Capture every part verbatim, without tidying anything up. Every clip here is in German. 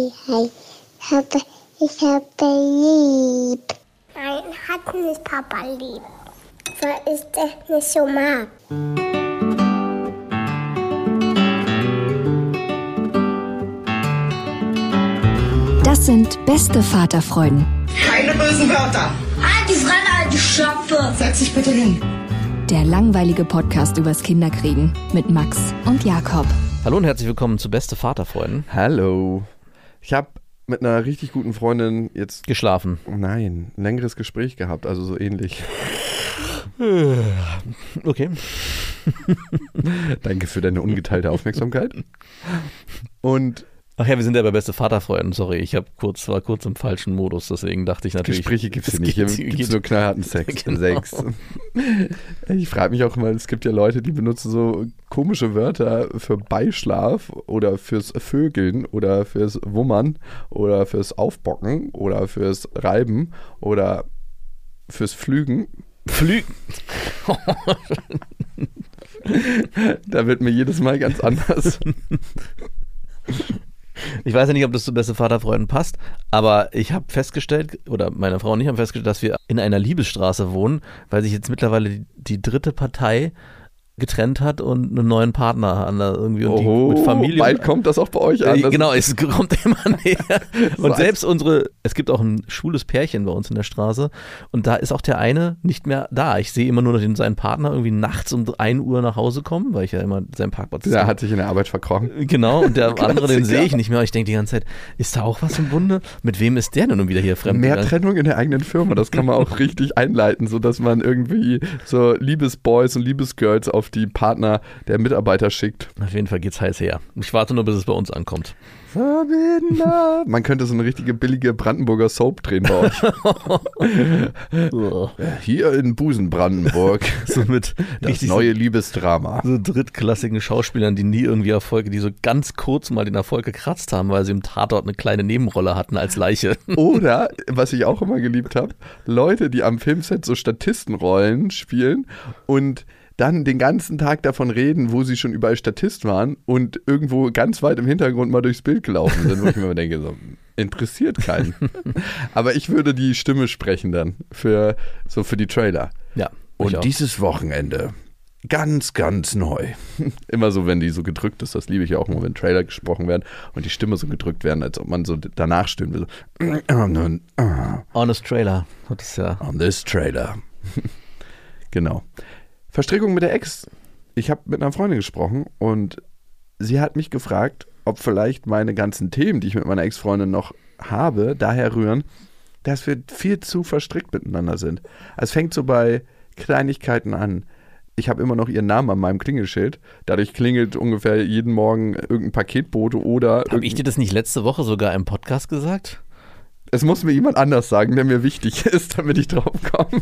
hi, hi. Ich habe, ich habe lieb. Nein, hat nicht Papa lieb. Weil ich das nicht so mag. Das sind beste Vaterfreuden. Keine bösen Wörter. Halt die Fremde, alte Schöpfe. Setz dich bitte hin. Der langweilige Podcast übers Kinderkriegen mit Max und Jakob. Hallo und herzlich willkommen zu Beste Vaterfreuden. Hallo. Ich habe mit einer richtig guten Freundin jetzt... Geschlafen. Nein, ein längeres Gespräch gehabt, also so ähnlich. Okay. Danke für deine ungeteilte Aufmerksamkeit. Und... Ach ja, wir sind ja bei Beste Vaterfreuden. Sorry, ich hab kurz, war kurz im falschen Modus, deswegen dachte ich natürlich... Gespräche gibt es nicht, hier gibt es nur knallharten Sex. Genau. Sex. Ich frage mich auch immer, es gibt ja Leute, die benutzen so komische Wörter für Beischlaf oder fürs Vögeln oder fürs Wummern oder fürs Aufbocken oder fürs Reiben oder fürs Flügen. Flügen. Da wird mir jedes Mal ganz anders. Ich weiß ja nicht, ob das zu Beste Vaterfreuden passt, aber ich habe festgestellt, oder meine Frau und ich haben festgestellt, dass wir in einer Liebesstraße wohnen, weil sich jetzt mittlerweile die, die dritte Partei getrennt hat und einen neuen Partner an irgendwie und Oho, die mit Familie. Bald kommt das auch bei euch an. Äh, genau, es kommt immer näher. Und Was? selbst unsere, es gibt auch ein schwules Pärchen bei uns in der Straße und da ist auch der eine nicht mehr da. Ich sehe immer nur noch den, seinen Partner irgendwie nachts um ein Uhr nach Hause kommen, weil ich ja immer seinen Parkplatz Der sehe. hat sich in der Arbeit verkrochen. Genau, und der andere, den Klassiker. sehe ich nicht mehr. Ich denke die ganze Zeit, ist da auch was im Bunde? Mit wem ist der denn nun wieder hier fremd? Mehr Trennung in der eigenen Firma, das kann man auch richtig einleiten, sodass man irgendwie so Liebesboys und Liebesgirls auf die Partner der Mitarbeiter schickt. Auf jeden Fall geht's heiß her. Ich warte nur, bis es bei uns ankommt. Forbidden Love. Man könnte so eine richtige billige Brandenburger Soap drehen bei euch. Hier in Busen-Brandenburg. So mit Das richtig neue Liebesdrama. so drittklassigen Schauspielern, die nie irgendwie Erfolge, die so ganz kurz mal den Erfolg gekratzt haben, weil sie im Tatort eine kleine Nebenrolle hatten als Leiche. Oder, was ich auch immer geliebt habe, Leute, die am Filmset so Statistenrollen spielen und dann den ganzen Tag davon reden, wo sie schon überall Statist waren und irgendwo ganz weit im Hintergrund mal durchs Bild gelaufen sind, wo ich mir immer denke, so, interessiert keinen. Aber ich würde die Stimme sprechen dann für, so für die Trailer. Ja. Und dieses Wochenende ganz, ganz neu. Immer so, wenn die so gedrückt ist, das liebe ich ja auch immer, wenn Trailer gesprochen werden und die Stimme so gedrückt werden, als ob man so danach stöhnen will. So, Honest Trailer hat es ja. on this trailer. Genau. Verstrickung mit der Ex. Ich habe mit einer Freundin gesprochen und sie hat mich gefragt, ob vielleicht meine ganzen Themen, die ich mit meiner Ex-Freundin noch habe, daher rühren, dass wir viel zu verstrickt miteinander sind. Es fängt so bei Kleinigkeiten an. Ich habe immer noch ihren Namen an meinem Klingelschild. Dadurch klingelt ungefähr jeden Morgen irgendein Paketbote oder... Habe ich dir das nicht letzte Woche sogar im Podcast gesagt? Es muss mir jemand anders sagen, der mir wichtig ist, damit ich drauf komme.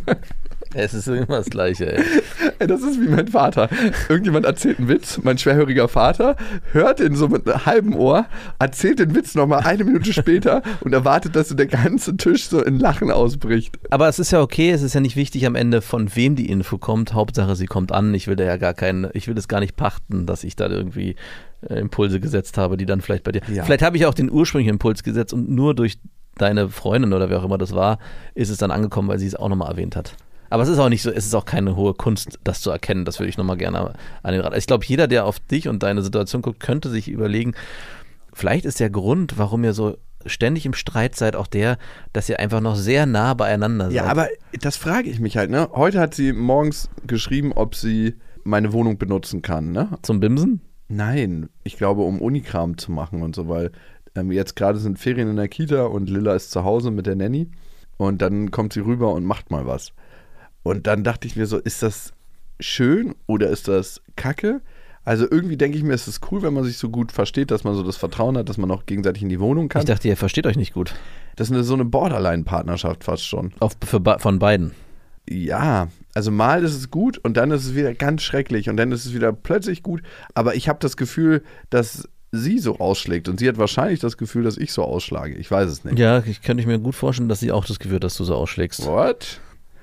Es ist immer das Gleiche, ey. Das ist wie mein Vater. Irgendjemand erzählt einen Witz, mein schwerhöriger Vater hört ihn so mit einem halben Ohr, erzählt den Witz nochmal eine Minute später und erwartet, dass so der ganze Tisch so in Lachen ausbricht. Aber es ist ja okay, es ist ja nicht wichtig am Ende, von wem die Info kommt. Hauptsache, sie kommt an. Ich will da ja gar keinen, ich will das gar nicht pachten, dass ich da irgendwie äh, Impulse gesetzt habe, die dann vielleicht bei dir... Ja. Vielleicht habe ich auch den ursprünglichen Impuls gesetzt und nur durch deine Freundin oder wer auch immer das war, ist es dann angekommen, weil sie es auch nochmal erwähnt hat. Aber es ist auch nicht so, es ist auch keine hohe Kunst, das zu erkennen. Das würde ich nochmal gerne an den Rat. Ich glaube, jeder, der auf dich und deine Situation guckt, könnte sich überlegen, vielleicht ist der Grund, warum ihr so ständig im Streit seid, auch der, dass ihr einfach noch sehr nah beieinander seid. Ja, aber das frage ich mich halt, ne? Heute hat sie morgens geschrieben, ob sie meine Wohnung benutzen kann, ne? Zum Bimsen? Nein, ich glaube, um Unikram zu machen und so, weil ähm, jetzt gerade sind Ferien in der Kita und Lilla ist zu Hause mit der Nanny und dann kommt sie rüber und macht mal was. Und dann dachte ich mir so, ist das schön oder ist das kacke? Also irgendwie denke ich mir, es ist cool, wenn man sich so gut versteht, dass man so das Vertrauen hat, dass man auch gegenseitig in die Wohnung kann. Ich dachte, ihr versteht euch nicht gut. Das ist eine, so eine Borderline-Partnerschaft fast schon. Auf, für, von beiden. Ja, also mal ist es gut und dann ist es wieder ganz schrecklich und dann ist es wieder plötzlich gut. Aber ich habe das Gefühl, dass sie so ausschlägt und sie hat wahrscheinlich das Gefühl, dass ich so ausschlage. Ich weiß es nicht. Ja, ich könnte mir gut vorstellen, dass sie auch das Gefühl hat, dass du so ausschlägst. What?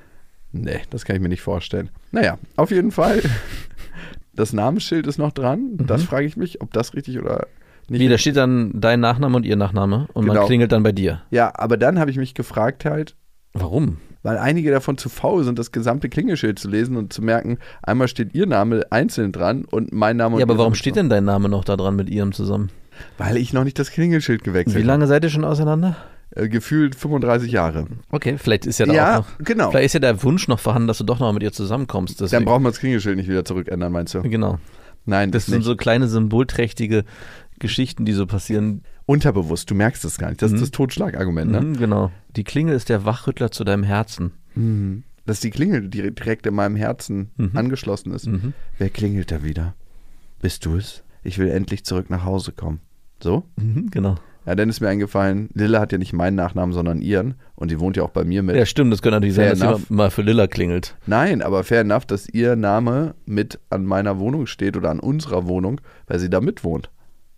Nee, das kann ich mir nicht vorstellen. Naja, auf jeden Fall. Das Namensschild ist noch dran. Mhm. Das frage ich mich, ob das richtig oder Nicht Wie, da steht dann dein Nachname und ihr Nachname und Genau. man klingelt dann bei dir. Ja, aber dann habe ich mich gefragt halt, Warum? weil einige davon zu faul sind, das gesamte Klingelschild zu lesen und zu merken, einmal steht ihr Name einzeln dran und mein Name und Ja, aber ihr warum Name steht dran. denn dein Name noch da dran mit ihrem zusammen? Weil ich noch nicht das Klingelschild gewechselt Wie lange seid ihr schon auseinander? habe. Äh, gefühlt fünfunddreißig Jahre. Okay, vielleicht ist ja da Ja, auch noch, genau. vielleicht ist ja der Wunsch noch vorhanden, dass du doch noch mit ihr zusammenkommst. Dann Deswegen. brauchen wir das Klingelschild nicht wieder zurückändern, meinst du? Genau. Nein, Das das sind nicht. so kleine symbolträchtige Geschichten, die so passieren. Unterbewusst, du merkst es gar nicht. Das Mhm. ist das Totschlagargument, ne? Mhm, genau. Die Klingel ist der Wachrüttler zu deinem Herzen. Mhm. Dass die Klingel die direkt in meinem Herzen Mhm. angeschlossen ist. Mhm. Wer klingelt da wieder? Bist du es? Ich will endlich zurück nach Hause kommen. So? Mhm, genau. Ja, dann ist mir eingefallen, Lilla hat ja nicht meinen Nachnamen, sondern ihren. Und die wohnt ja auch bei mir mit. Ja, stimmt. Das könnte natürlich sein, Fair dass enough. jemand mal für Lilla klingelt. Nein, aber fair enough, dass ihr Name mit an meiner Wohnung steht oder an unserer Wohnung, weil sie da mit wohnt.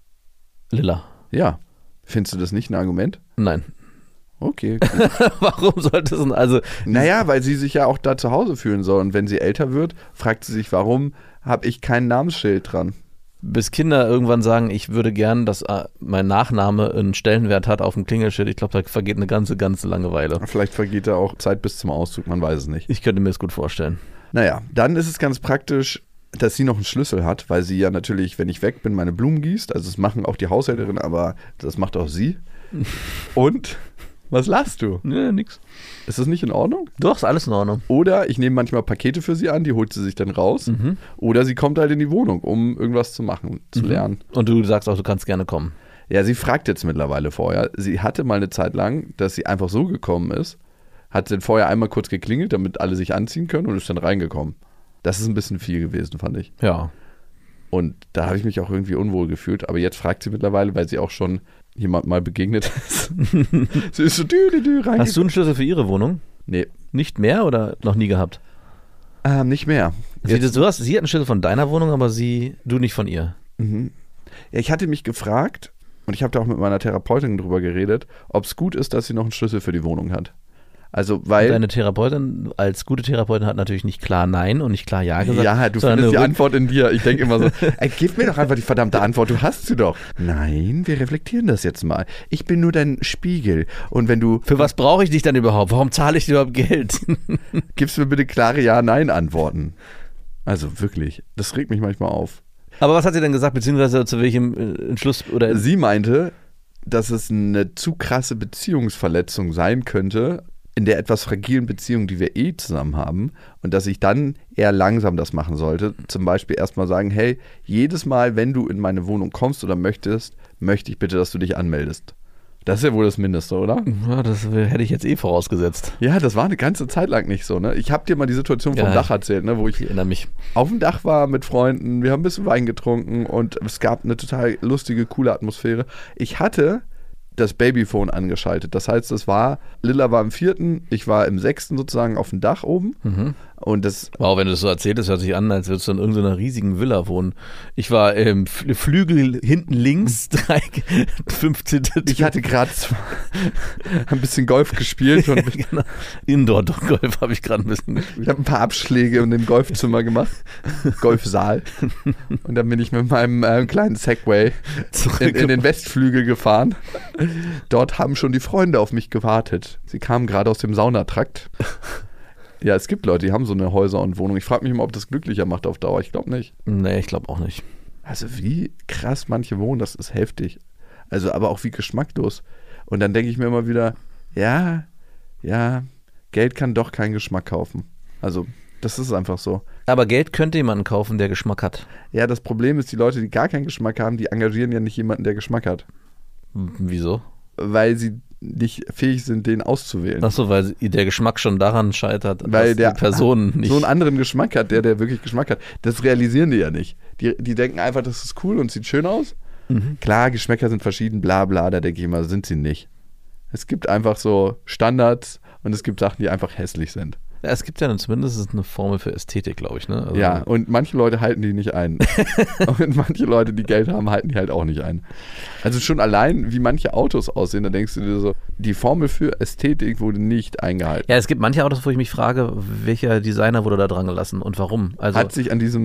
Lilla. Ja. Findest du das nicht ein Argument? Nein. Okay. Warum sollte es denn, also, Naja, weil sie sich ja auch da zu Hause fühlen soll. Und wenn sie älter wird, fragt sie sich, warum habe ich kein Namensschild dran? bis Kinder irgendwann sagen, ich würde gern, dass äh, mein Nachname einen Stellenwert hat auf dem Klingelschild, ich glaube, da vergeht eine ganze, ganze Langeweile. Vielleicht vergeht da auch Zeit bis zum Auszug, man weiß es nicht. Ich könnte mir das gut vorstellen. Naja, dann ist es ganz praktisch, dass sie noch einen Schlüssel hat, weil sie ja natürlich, wenn ich weg bin, meine Blumen gießt. Also das machen auch die Haushälterin, aber das macht auch sie. Und, was lachst du? Nee, nix. Ist das nicht in Ordnung? Doch, ist alles in Ordnung. Oder ich nehme manchmal Pakete für sie an, die holt sie sich dann raus. Mhm. Oder sie kommt halt in die Wohnung, um irgendwas zu machen, zu Mhm. lernen. Und du sagst auch, du kannst gerne kommen. Ja, sie fragt jetzt mittlerweile vorher. Sie hatte mal eine Zeit lang, dass sie einfach so gekommen ist, hat dann vorher einmal kurz geklingelt, damit alle sich anziehen können und ist dann reingekommen. Das ist ein bisschen viel gewesen, fand ich. Ja. Und da habe ich mich auch irgendwie unwohl gefühlt. Aber jetzt fragt sie mittlerweile, weil sie auch schon jemand mal begegnet ist. Sie ist so dü, dü, dü, reingekommen. Hast du einen Schlüssel für ihre Wohnung? Nee, Nicht mehr oder noch nie gehabt? ähm, nicht mehr. Sie, du hast, sie hat einen Schlüssel von deiner Wohnung, aber sie, du nicht von ihr. Mhm. Ja, ich hatte mich gefragt, und ich habe da auch mit meiner Therapeutin drüber geredet, ob es gut ist, dass sie noch einen Schlüssel für die Wohnung hat. Also, weil... Deine Therapeutin als gute Therapeutin hat natürlich nicht klar Nein und nicht klar Ja gesagt. Ja, du sondern findest die eine Antwort in dir. Ich denke immer so, ey, gib mir doch einfach die verdammte Antwort, du hast sie doch. Nein, wir reflektieren das jetzt mal. Ich bin nur dein Spiegel. Und wenn du, Für was brauche ich dich dann überhaupt? Warum zahle ich dir überhaupt Geld? gibst mir bitte klare Ja-Nein-Antworten. Also wirklich, das regt mich manchmal auf. Aber was hat sie denn gesagt, beziehungsweise zu welchem äh, Entschluss oder Sie meinte, dass es eine zu krasse Beziehungsverletzung sein könnte, in der etwas fragilen Beziehung, die wir eh zusammen haben, und dass ich dann eher langsam das machen sollte. Zum Beispiel erstmal sagen, hey, jedes Mal, wenn du in meine Wohnung kommst oder möchtest, möchte ich bitte, dass du dich anmeldest. Das ist ja wohl das Mindeste, oder? Ja, das hätte ich jetzt eh vorausgesetzt. Ja, das war eine ganze Zeit lang nicht so, ne? Ich habe dir mal die Situation vom Ja, Dach erzählt, ne? Wo ich Ich erinnere mich. auf dem Dach war mit Freunden, wir haben ein bisschen Wein getrunken und es gab eine total lustige, coole Atmosphäre. Ich hatte das Babyphone angeschaltet. Das heißt, es war, Lilla war im vierten, ich war im sechsten sozusagen auf dem Dach oben. Mhm. Und das, Wow, wenn du das so erzählst, hört sich an, als würdest du in irgendeiner riesigen Villa wohnen. Ich war im Fl- Flügel hinten links, drei, fünfzehnte ich hatte gerade ein bisschen Golf gespielt und ich genau. Indoor-Golf habe ich gerade ein bisschen gespielt. habe ein paar Abschläge in dem Golfzimmer gemacht. Golfsaal. Und dann bin ich mit meinem äh, kleinen Segway in, in den Westflügel gefahren. Dort haben schon die Freunde auf mich gewartet. Sie kamen gerade aus dem Saunatrakt. Ja, es gibt Leute, die haben so eine Häuser und Wohnung. Ich frage mich immer, ob das glücklicher macht auf Dauer. Ich glaube nicht. Nee, ich glaube auch nicht. Also wie krass manche wohnen, das ist heftig. Also aber auch wie geschmacklos. Und dann denke ich mir immer wieder, ja, ja, Geld kann doch keinen Geschmack kaufen. Also das ist einfach so. Aber Geld könnte jemanden kaufen, der Geschmack hat. Ja, das Problem ist, die Leute, die gar keinen Geschmack haben, die engagieren ja nicht jemanden, der Geschmack hat. Hm, Wieso? Weil sie nicht fähig sind, den auszuwählen. Achso, weil der Geschmack schon daran scheitert, Weil dass der die Person nicht... so einen anderen Geschmack hat, der, der wirklich Geschmack hat. Das realisieren die ja nicht. Die, die denken einfach, das ist cool und sieht schön aus. Mhm. Klar, Geschmäcker sind verschieden, bla bla, da denke ich immer, sind sie nicht. Es gibt einfach so Standards und es gibt Sachen, die einfach hässlich sind. Ja, es gibt ja dann zumindest eine Formel für Ästhetik, glaube ich. Ne? Also, Ja, und manche Leute halten die nicht ein. Und manche Leute, die Geld haben, halten die halt auch nicht ein. Also schon allein, wie manche Autos aussehen, da denkst du dir so, die Formel für Ästhetik wurde nicht eingehalten. Ja, es gibt manche Autos, wo ich mich frage, welcher Designer wurde da dran gelassen und warum. Also Hat sich an diesem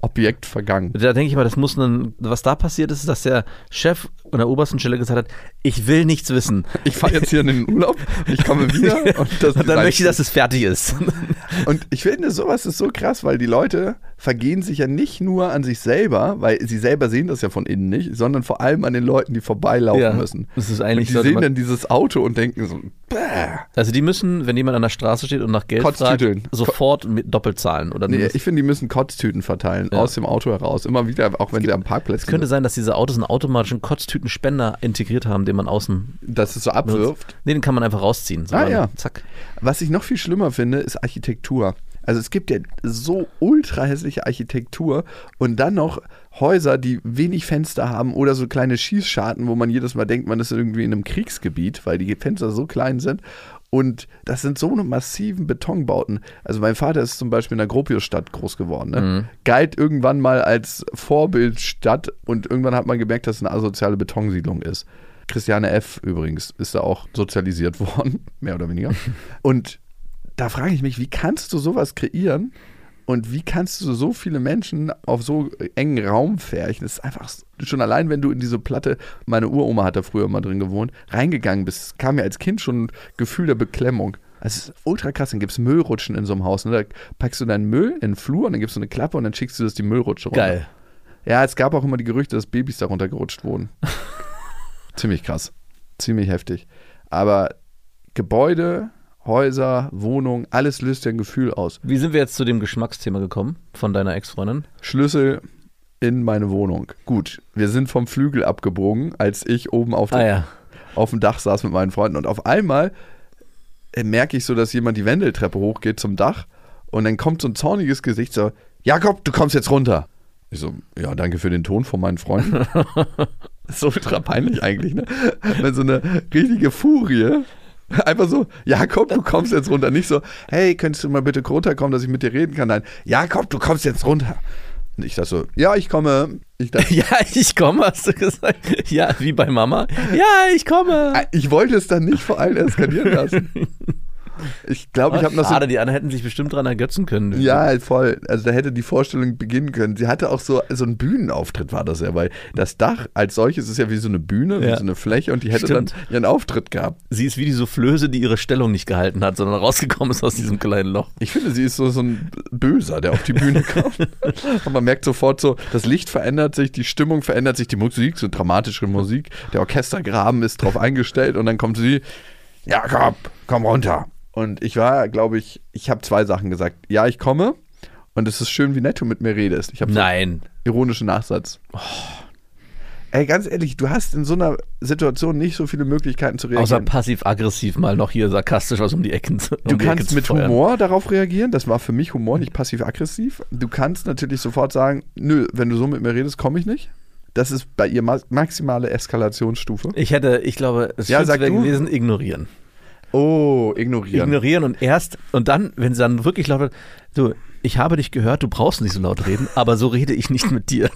Objekt vergangen. Da denke ich mal, das muss ein, was da passiert ist, dass der Chef an der obersten Stelle gesagt hat, ich will nichts wissen. Ich fahre jetzt hier in den Urlaub, ich komme wieder und, das und dann möchte ich, dass es fertig ist. Und ich finde, sowas ist so krass, weil die Leute vergehen sich ja nicht nur an sich selber, weil sie selber sehen das ja von innen nicht, sondern vor allem an den Leuten, die vorbeilaufen ja, müssen. Das ist eigentlich und die sehen dann dieses Auto und denken so, bäh. Also die müssen, wenn jemand an der Straße steht und nach Geld fragt, sofort mit doppelt zahlen. Oder nee, ich finde, die müssen Kotztüten verteilen, ja. aus dem Auto heraus. Immer wieder, auch wenn sie am Parkplatz sind. Es könnte sein, dass diese Autos einen automatischen Kotztütenspender integriert haben, den man außen... Dass es so abwirft? Nee, den kann man einfach rausziehen. So ah ja. Zack. Was ich noch viel schlimmer finde, ist Architektur. Also es gibt ja so ultra hässliche Architektur und dann noch Häuser, die wenig Fenster haben oder so kleine Schießscharten, wo man jedes Mal denkt, man ist irgendwie in einem Kriegsgebiet, weil die Fenster so klein sind. Und das sind so eine massiven Betonbauten. Also mein Vater ist zum Beispiel in der Gropiusstadt groß geworden. Ne? Mhm. Galt irgendwann mal als Vorbildstadt und irgendwann hat man gemerkt, dass es eine asoziale Betonsiedlung ist. Christiane F. übrigens ist da auch sozialisiert worden, mehr oder weniger. Und da frage ich mich, wie kannst du sowas kreieren und wie kannst du so viele Menschen auf so engen Raum färchen? Das ist einfach schon allein, wenn du in diese Platte, meine Uroma hat da früher mal drin gewohnt, reingegangen bist, kam mir als Kind schon ein Gefühl der Beklemmung. Das ist ultra krass, dann gibt es Müllrutschen in so einem Haus. Ne? Da packst du deinen Müll in den Flur und dann gibst du eine Klappe und dann schickst du das die Müllrutsche runter. Geil. Ja, es gab auch immer die Gerüchte, dass Babys da runtergerutscht wurden. Ziemlich krass. Ziemlich heftig. Aber Gebäude, Häuser, Wohnungen, alles löst ja ein Gefühl aus. Wie sind wir jetzt zu dem Geschmacksthema gekommen von deiner Ex-Freundin? Schlüssel in meine Wohnung. Gut, wir sind vom Flügel abgebogen, als ich oben auf dem, ah, ja. auf dem Dach saß mit meinen Freunden. Und auf einmal merke ich so, dass jemand die Wendeltreppe hochgeht zum Dach und dann kommt so ein zorniges Gesicht so, Jakob, du kommst jetzt runter. Ich so, ja, danke für den Ton von meinen Freunden. So ultra peinlich eigentlich, ne? Wenn so eine richtige Furie einfach so, Jakob, du kommst jetzt runter. Nicht so, hey, könntest du mal bitte runterkommen, dass ich mit dir reden kann? Nein, Jakob, du kommst jetzt runter. Und ich dachte so, ja, ich komme. Ich dachte, ja, ich komme, hast du gesagt. Ja, wie bei Mama. Ja, ich komme. Ich wollte es dann nicht vor allen eskalieren lassen. Ich glaube, ich habe noch so... Schade, die anderen hätten sich bestimmt dran ergötzen können. Ja, voll. Also da hätte die Vorstellung beginnen können. Sie hatte auch so, so einen Bühnenauftritt war das ja, weil das Dach als solches ist ja wie so eine Bühne, ja. wie so eine Fläche und die hätte Stimmt. dann ihren Auftritt gehabt. Sie ist wie die Soufflöse, die ihre Stellung nicht gehalten hat, sondern rausgekommen ist aus diesem kleinen Loch. Ich finde, sie ist so, so ein Böser, der auf die Bühne kommt. Und man merkt sofort so, das Licht verändert sich, die Stimmung verändert sich, die Musik, so dramatische Musik, der Orchestergraben ist drauf eingestellt und dann kommt sie, Jakob, komm runter. Und ich war, glaube ich, ich habe zwei Sachen gesagt. Ja, ich komme und es ist schön, wie nett du mit mir redest. Ich habe so Nein. ironischen Nachsatz. Oh. Ey, ganz ehrlich, du hast in so einer Situation nicht so viele Möglichkeiten zu reagieren. Außer passiv-aggressiv mal noch hier sarkastisch was um die Ecken zu um Du die kannst Ecke mit feuern. Humor darauf reagieren. Das war für mich Humor, nicht passiv-aggressiv. Du kannst natürlich sofort sagen, nö, wenn du so mit mir redest, komme ich nicht. Das ist bei ihr maximale Eskalationsstufe. Ich hätte, ich glaube, es ja, wäre gewesen, ignorieren. Oh, ignorieren. Ignorieren und erst, und dann, wenn sie dann wirklich laut wird, du, ich habe dich gehört, du brauchst nicht so laut reden, aber so rede ich nicht mit dir.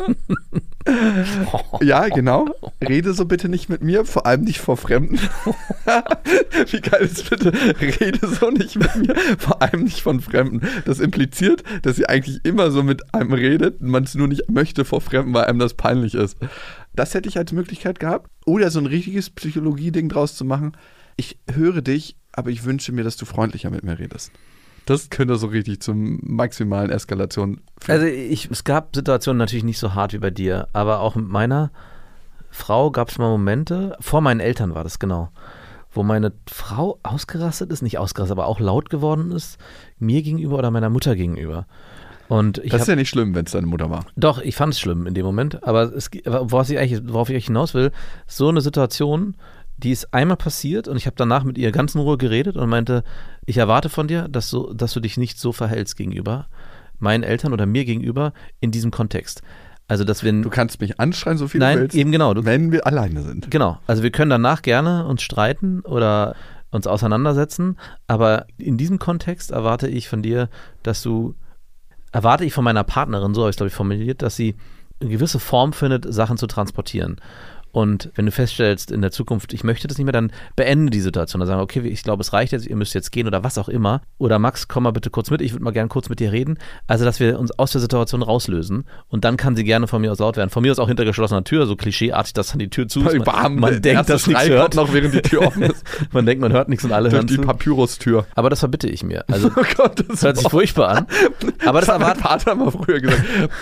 Ja, genau. Rede so bitte nicht mit mir, vor allem nicht vor Fremden. Wie geil ist bitte, rede so nicht mit mir, vor allem nicht von Fremden. Das impliziert, dass sie eigentlich immer so mit einem redet und man es nur nicht möchte vor Fremden, weil einem das peinlich ist. Das hätte ich als Möglichkeit gehabt. Oder so ein richtiges Psychologie-Ding draus zu machen. Ich höre dich, aber ich wünsche mir, dass du freundlicher mit mir redest. Das könnte so richtig zum maximalen Eskalation führen. Also ich, es gab Situationen natürlich nicht so hart wie bei dir, aber auch mit meiner Frau gab es mal Momente, vor meinen Eltern war das genau, wo meine Frau ausgerastet ist, nicht ausgerastet, aber auch laut geworden ist, mir gegenüber oder meiner Mutter gegenüber. Und ich das ist hab, ja nicht schlimm, wenn es deine Mutter war. Doch, ich fand es schlimm in dem Moment, aber es, worauf ich eigentlich, worauf ich eigentlich hinaus will, so eine Situation, die ist einmal passiert und ich habe danach mit ihr ganz in Ruhe geredet und meinte, ich erwarte von dir, dass, so, dass du dich nicht so verhältst gegenüber meinen Eltern oder mir gegenüber in diesem Kontext. Also, dass wir... Du kannst mich anschreien, so viel nein, du willst, eben genau. Du, wenn wir alleine sind. Genau. Also wir können danach gerne uns streiten oder uns auseinandersetzen, aber in diesem Kontext erwarte ich von dir, dass du, erwarte ich von meiner Partnerin, so habe ich es glaube ich formuliert, dass sie eine gewisse Form findet, Sachen zu transportieren. Und wenn du feststellst in der Zukunft, ich möchte das nicht mehr, dann beende die Situation. Dann sagen, okay, ich glaube, es reicht jetzt, ihr müsst jetzt gehen oder was auch immer. Oder Max, komm mal bitte kurz mit, ich würde mal gerne kurz mit dir reden. Also, dass wir uns aus der Situation rauslösen. Und dann kann sie gerne von mir aus laut werden. Von mir aus auch hinter geschlossener Tür, so klischeeartig, dass dann die Tür zu ist. Man, Bam, man denkt, dass nichts hört. noch, während die Tür offen ist. Man denkt, man hört nichts und alle hören Durch die zu. Papyrus-Tür. Aber das verbitte ich mir. Also, Oh Gott, das hört sich furchtbar an. Aber das hat mein erwarten. Vater mal früher gesagt.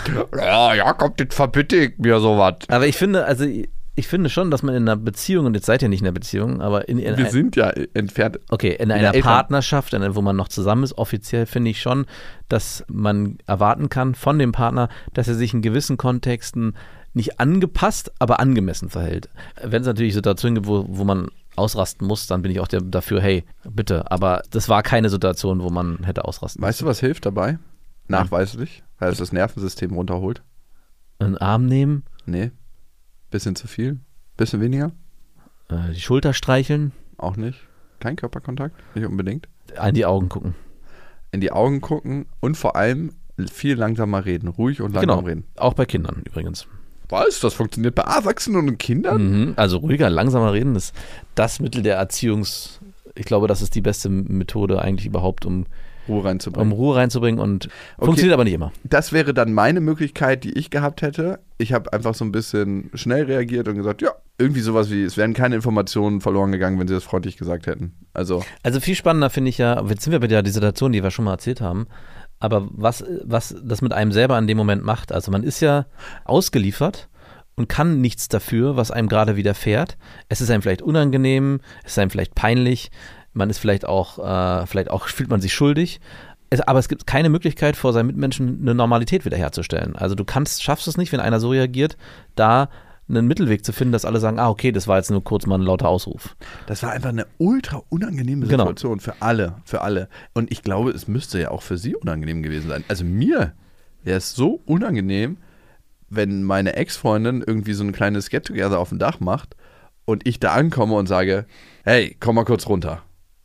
Ja, Jakob, das verbitte ich mir sowas. Aber ich finde, also ich finde schon, dass man in einer Beziehung, und jetzt seid ihr nicht in einer Beziehung, aber in, in Wir ein, sind ja entfernt. okay, in einer Partnerschaft, wo man noch zusammen ist, offiziell finde ich schon, dass man erwarten kann von dem Partner, dass er sich in gewissen Kontexten nicht angepasst, aber angemessen verhält. Wenn es natürlich Situationen gibt, wo, wo man ausrasten muss, dann bin ich auch der, dafür, hey, bitte. Aber das war keine Situation, wo man hätte ausrasten müssen. Weißt du, was hilft dabei? Nachweislich, weil es das Nervensystem runterholt. Einen Arm nehmen, Nee. Bisschen zu viel? Bisschen weniger? äh, die Schulter streicheln, Auch nicht. Kein Körperkontakt? Nicht unbedingt. in die Augen gucken. In die Augen gucken und vor allem viel langsamer reden. Ruhig und langsam Genau, reden. auch bei Kindern übrigens. Was? Das funktioniert bei Erwachsenen und Kindern? Mhm. Also ruhiger, langsamer reden ist das Mittel der Erziehungs... Ich glaube, das ist die beste Methode eigentlich überhaupt, um, Ruhe reinzubringen. um Ruhe reinzubringen und funktioniert aber nicht immer. Das wäre dann meine Möglichkeit, die ich gehabt hätte. Ich habe einfach so ein bisschen schnell reagiert und gesagt, ja, irgendwie sowas wie, es wären keine Informationen verloren gegangen, wenn sie das freundlich gesagt hätten. Also, Also viel spannender finde ich ja, jetzt sind wir bei der Situation, die wir schon mal erzählt haben, aber was, was das mit einem selber in dem Moment macht. Also man ist ja ausgeliefert und kann nichts dafür, was einem gerade widerfährt. Es ist einem vielleicht unangenehm, es ist einem vielleicht peinlich, man ist vielleicht auch, äh, vielleicht auch fühlt man sich schuldig. Es, aber es gibt keine Möglichkeit, vor seinen Mitmenschen eine Normalität wiederherzustellen. Also du kannst, schaffst es nicht, wenn einer so reagiert, da einen Mittelweg zu finden, dass alle sagen, ah, okay, das war jetzt nur kurz mal ein lauter Ausruf. das war einfach eine ultra unangenehme Genau. Situation für alle, für alle. Und ich glaube, es müsste ja auch für sie unangenehm gewesen sein. Also mir wäre es so unangenehm, wenn meine Ex-Freundin irgendwie so ein kleines Get-Together auf dem Dach macht und ich da ankomme und sage, hey, komm mal kurz runter.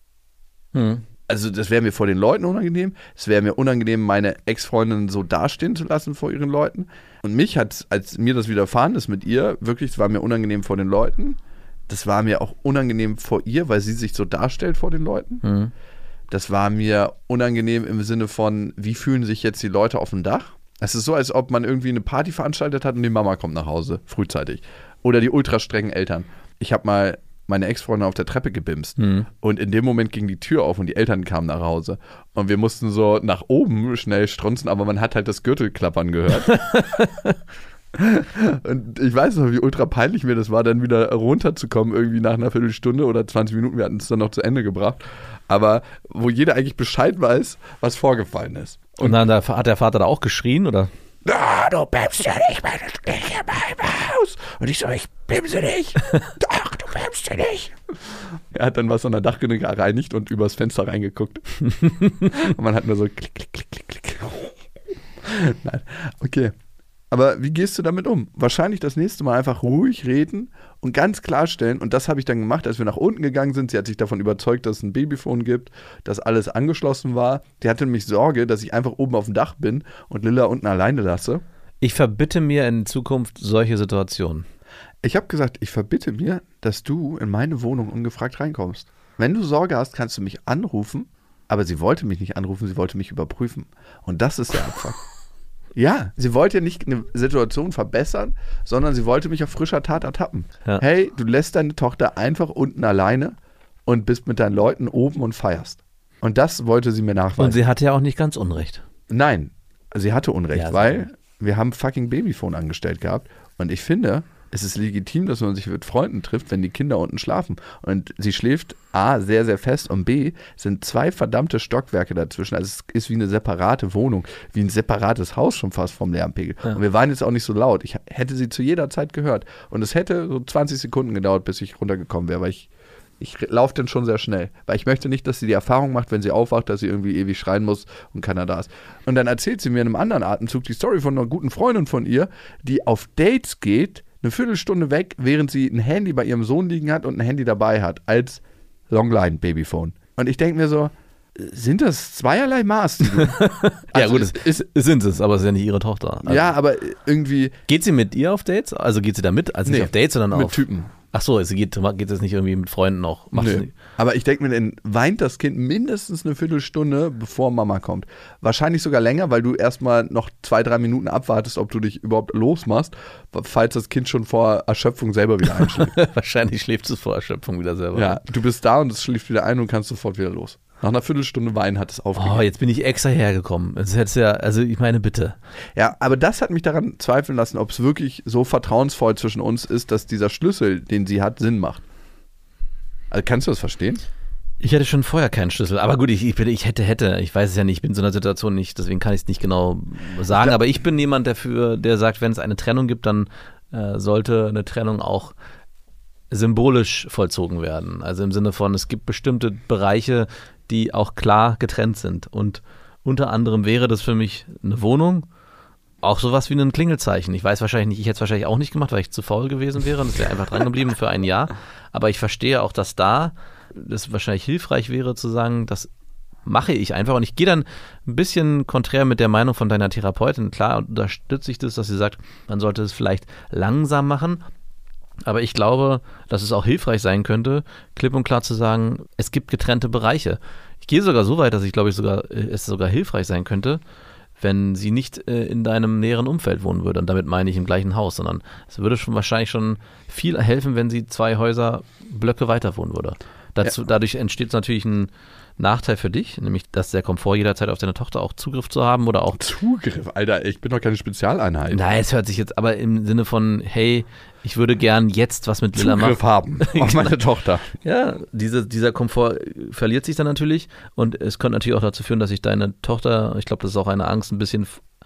Hm. Also das wäre mir vor den Leuten unangenehm. Es wäre mir unangenehm, meine Ex-Freundin so dastehen zu lassen vor ihren Leuten. Und mich hat, als mir das widerfahren ist mit ihr, wirklich, es war mir unangenehm vor den Leuten. Das war mir auch unangenehm vor ihr, weil sie sich so darstellt vor den Leuten. Hm. Das war mir unangenehm im Sinne von, wie fühlen sich jetzt die Leute auf dem Dach? Es ist so, als ob man irgendwie eine Party veranstaltet hat und die Mama kommt nach Hause, frühzeitig. Oder die ultra strengen Eltern. Ich habe mal meine Ex-Freundin auf der Treppe gebimst. Mhm. Und in dem Moment ging die Tür auf und die Eltern kamen nach Hause. Und wir mussten so nach oben schnell strunzen, aber man hat halt das Gürtelklappern gehört. Und ich weiß noch, wie ultra peinlich mir das war, dann wieder runterzukommen, irgendwie nach einer Viertelstunde oder zwanzig Minuten. Wir hatten es dann noch zu Ende gebracht. Aber wo jeder eigentlich Bescheid weiß, was vorgefallen ist. Und dann da, hat der Vater da auch geschrien, oder? Ah, du bimst ja nicht, meine nicht in meinem Haus. Und ich so, ich bimse nicht. Doch, du bimst ja nicht. Er hat dann was an der Dachrinne gereinigt und übers Fenster reingeguckt. Und man hat nur so klick, klick, klick, klick, klick. Nein, okay. Aber wie gehst du damit um? Wahrscheinlich das nächste Mal einfach ruhig reden und ganz klarstellen. Und das habe ich dann gemacht, als wir nach unten gegangen sind. Sie hat sich davon überzeugt, dass es ein Babyphone gibt, dass alles angeschlossen war. Die hatte nämlich Sorge, dass ich einfach oben auf dem Dach bin und Lilla unten alleine lasse. Ich verbitte mir in Zukunft solche Situationen. Ich habe gesagt, ich verbitte mir, dass du in meine Wohnung ungefragt reinkommst. Wenn du Sorge hast, kannst du mich anrufen. Aber sie wollte mich nicht anrufen, sie wollte mich überprüfen. Und das ist der Abfuck. Ja, sie wollte ja nicht eine Situation verbessern, sondern sie wollte mich auf frischer Tat ertappen. Ja. Hey, du lässt deine Tochter einfach unten alleine und bist mit deinen Leuten oben und feierst. Und das wollte sie mir nachweisen. Und sie hatte ja auch nicht ganz Unrecht. Nein, sie hatte Unrecht, Ja, weil sie- wir haben fucking Babyphone angestellt gehabt. Und ich finde, es ist legitim, dass man sich mit Freunden trifft, wenn die Kinder unten schlafen. Und sie schläft A, sehr, sehr fest und B, sind zwei verdammte Stockwerke dazwischen. Also es ist wie eine separate Wohnung, wie ein separates Haus schon fast vom Lärmpegel. Ja. Und wir waren jetzt auch nicht so laut. Ich hätte sie zu jeder Zeit gehört. Und es hätte so zwanzig Sekunden gedauert, bis ich runtergekommen wäre, weil ich Ich laufe dann schon sehr schnell, weil ich möchte nicht, dass sie die Erfahrung macht, wenn sie aufwacht, dass sie irgendwie ewig schreien muss und keiner da ist. Und dann erzählt sie mir in einem anderen Atemzug die Story von einer guten Freundin von ihr, die auf Dates geht, eine Viertelstunde weg, während sie ein Handy bei ihrem Sohn liegen hat und ein Handy dabei hat, als Longline-Babyphone. Und ich denke mir so, sind das zweierlei Maß. Die du, ja also gut, es, ist, es sind es, aber es ist ja nicht ihre Tochter. Also, ja, aber irgendwie geht sie mit ihr auf Dates? Also geht sie da mit? Also nicht Nee, auf Dates, sondern mit auf... Typen. Ach so, sie geht, geht es nicht irgendwie mit Freunden auch? Macht sie Nö. nicht. Aber ich denke mir, dann weint das Kind mindestens eine Viertelstunde, bevor Mama kommt. Wahrscheinlich sogar länger, weil du erstmal noch zwei, drei Minuten abwartest, ob du dich überhaupt losmachst, falls das Kind schon vor Erschöpfung selber wieder einschläft. Wahrscheinlich schläft es vor Erschöpfung wieder selber. Ja, du bist da und es schläft wieder ein und kannst sofort wieder los. Nach einer Viertelstunde Weinen hat es aufgegeben. Oh, jetzt bin ich extra hergekommen. Das hättest ja, also ich meine, bitte. Ja, aber das hat mich daran zweifeln lassen, ob es wirklich so vertrauensvoll zwischen uns ist, dass dieser Schlüssel, den sie hat, Sinn macht. Also kannst du das verstehen? Ich hätte schon vorher keinen Schlüssel. Aber gut, ich, ich, bin, ich hätte, hätte. Ich weiß es ja nicht. Ich bin in so einer Situation nicht, deswegen kann ich es nicht genau sagen. Aber ich bin jemand dafür, der sagt, wenn es eine Trennung gibt, dann äh, sollte eine Trennung auch symbolisch vollzogen werden. Also im Sinne von, es gibt bestimmte Bereiche, die auch klar getrennt sind. Und unter anderem wäre das für mich eine Wohnung, auch sowas wie ein Klingelzeichen. Ich weiß wahrscheinlich nicht, ich hätte es wahrscheinlich auch nicht gemacht, weil ich zu faul gewesen wäre und es wäre einfach dran geblieben für ein Jahr. Aber ich verstehe auch, dass da das wahrscheinlich hilfreich wäre zu sagen, das mache ich einfach. Und ich gehe dann ein bisschen konträr mit der Meinung von deiner Therapeutin. Klar unterstütze ich das, dass sie sagt, man sollte es vielleicht langsam machen. Aber ich glaube, dass es auch hilfreich sein könnte, klipp und klar zu sagen, es gibt getrennte Bereiche. Ich gehe sogar so weit, dass ich glaube, ich sogar, es sogar hilfreich sein könnte, wenn sie nicht äh, in deinem näheren Umfeld wohnen würde. Und damit meine ich im gleichen Haus, sondern es würde schon wahrscheinlich schon viel helfen, wenn sie zwei Häuserblöcke weiter wohnen würde. Dazu, ja. Dadurch entsteht natürlich ein Nachteil für dich, nämlich, dass der Komfort jederzeit auf deine Tochter auch Zugriff zu haben oder auch... Zugriff? Alter, ich bin doch keine Spezialeinheit. Nein, es hört sich jetzt aber im Sinne von, hey, ich würde gern jetzt was mit Lilla machen. Zugriff haben auf meine Tochter. Ja, diese, dieser Komfort verliert sich dann natürlich und es könnte natürlich auch dazu führen, dass sich deine Tochter, ich glaube, das ist auch eine Angst, ein bisschen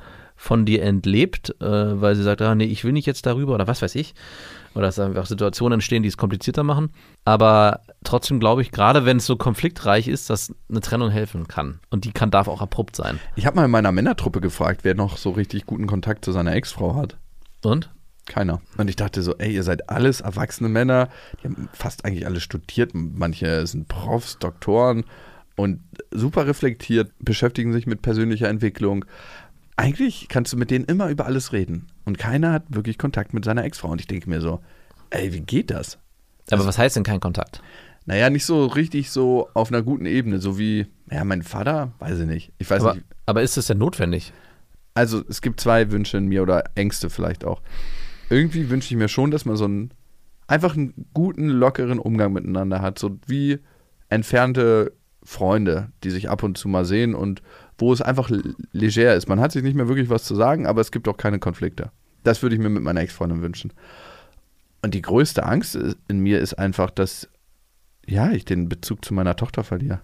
von dir entlebt, äh, weil sie sagt, ah, nee, ich will nicht jetzt darüber oder was weiß ich. Oder dass einfach Situationen entstehen, die es komplizierter machen. Aber trotzdem glaube ich, gerade wenn es so konfliktreich ist, dass eine Trennung helfen kann. Und die kann, darf auch abrupt sein. Ich habe mal in meiner Männertruppe gefragt, wer noch so richtig guten Kontakt zu seiner Ex-Frau hat. Und? Keiner. Und ich dachte so, ey, ihr seid alles erwachsene Männer. Die haben fast eigentlich alle studiert. Manche sind Profs, Doktoren und super reflektiert, beschäftigen sich mit persönlicher Entwicklung. Eigentlich kannst du mit denen immer über alles reden. Und keiner hat wirklich Kontakt mit seiner Ex-Frau. Und ich denke mir so, ey, wie geht das? Aber also, was heißt denn kein Kontakt? Naja, nicht so richtig so auf einer guten Ebene. So wie, ja, mein Vater, weiß ich nicht. Ich weiß aber, nicht. Aber ist das denn notwendig? Also es gibt zwei Wünsche in mir oder Ängste vielleicht auch. Irgendwie wünsche ich mir schon, dass man so einen einfach einen guten, lockeren Umgang miteinander hat. So wie entfernte Freunde, die sich ab und zu mal sehen und wo es einfach leger ist. Man hat sich nicht mehr wirklich was zu sagen, aber es gibt auch keine Konflikte. Das würde ich mir mit meiner Ex-Freundin wünschen. Und die größte Angst in mir ist einfach, dass ja, ich den Bezug zu meiner Tochter verliere.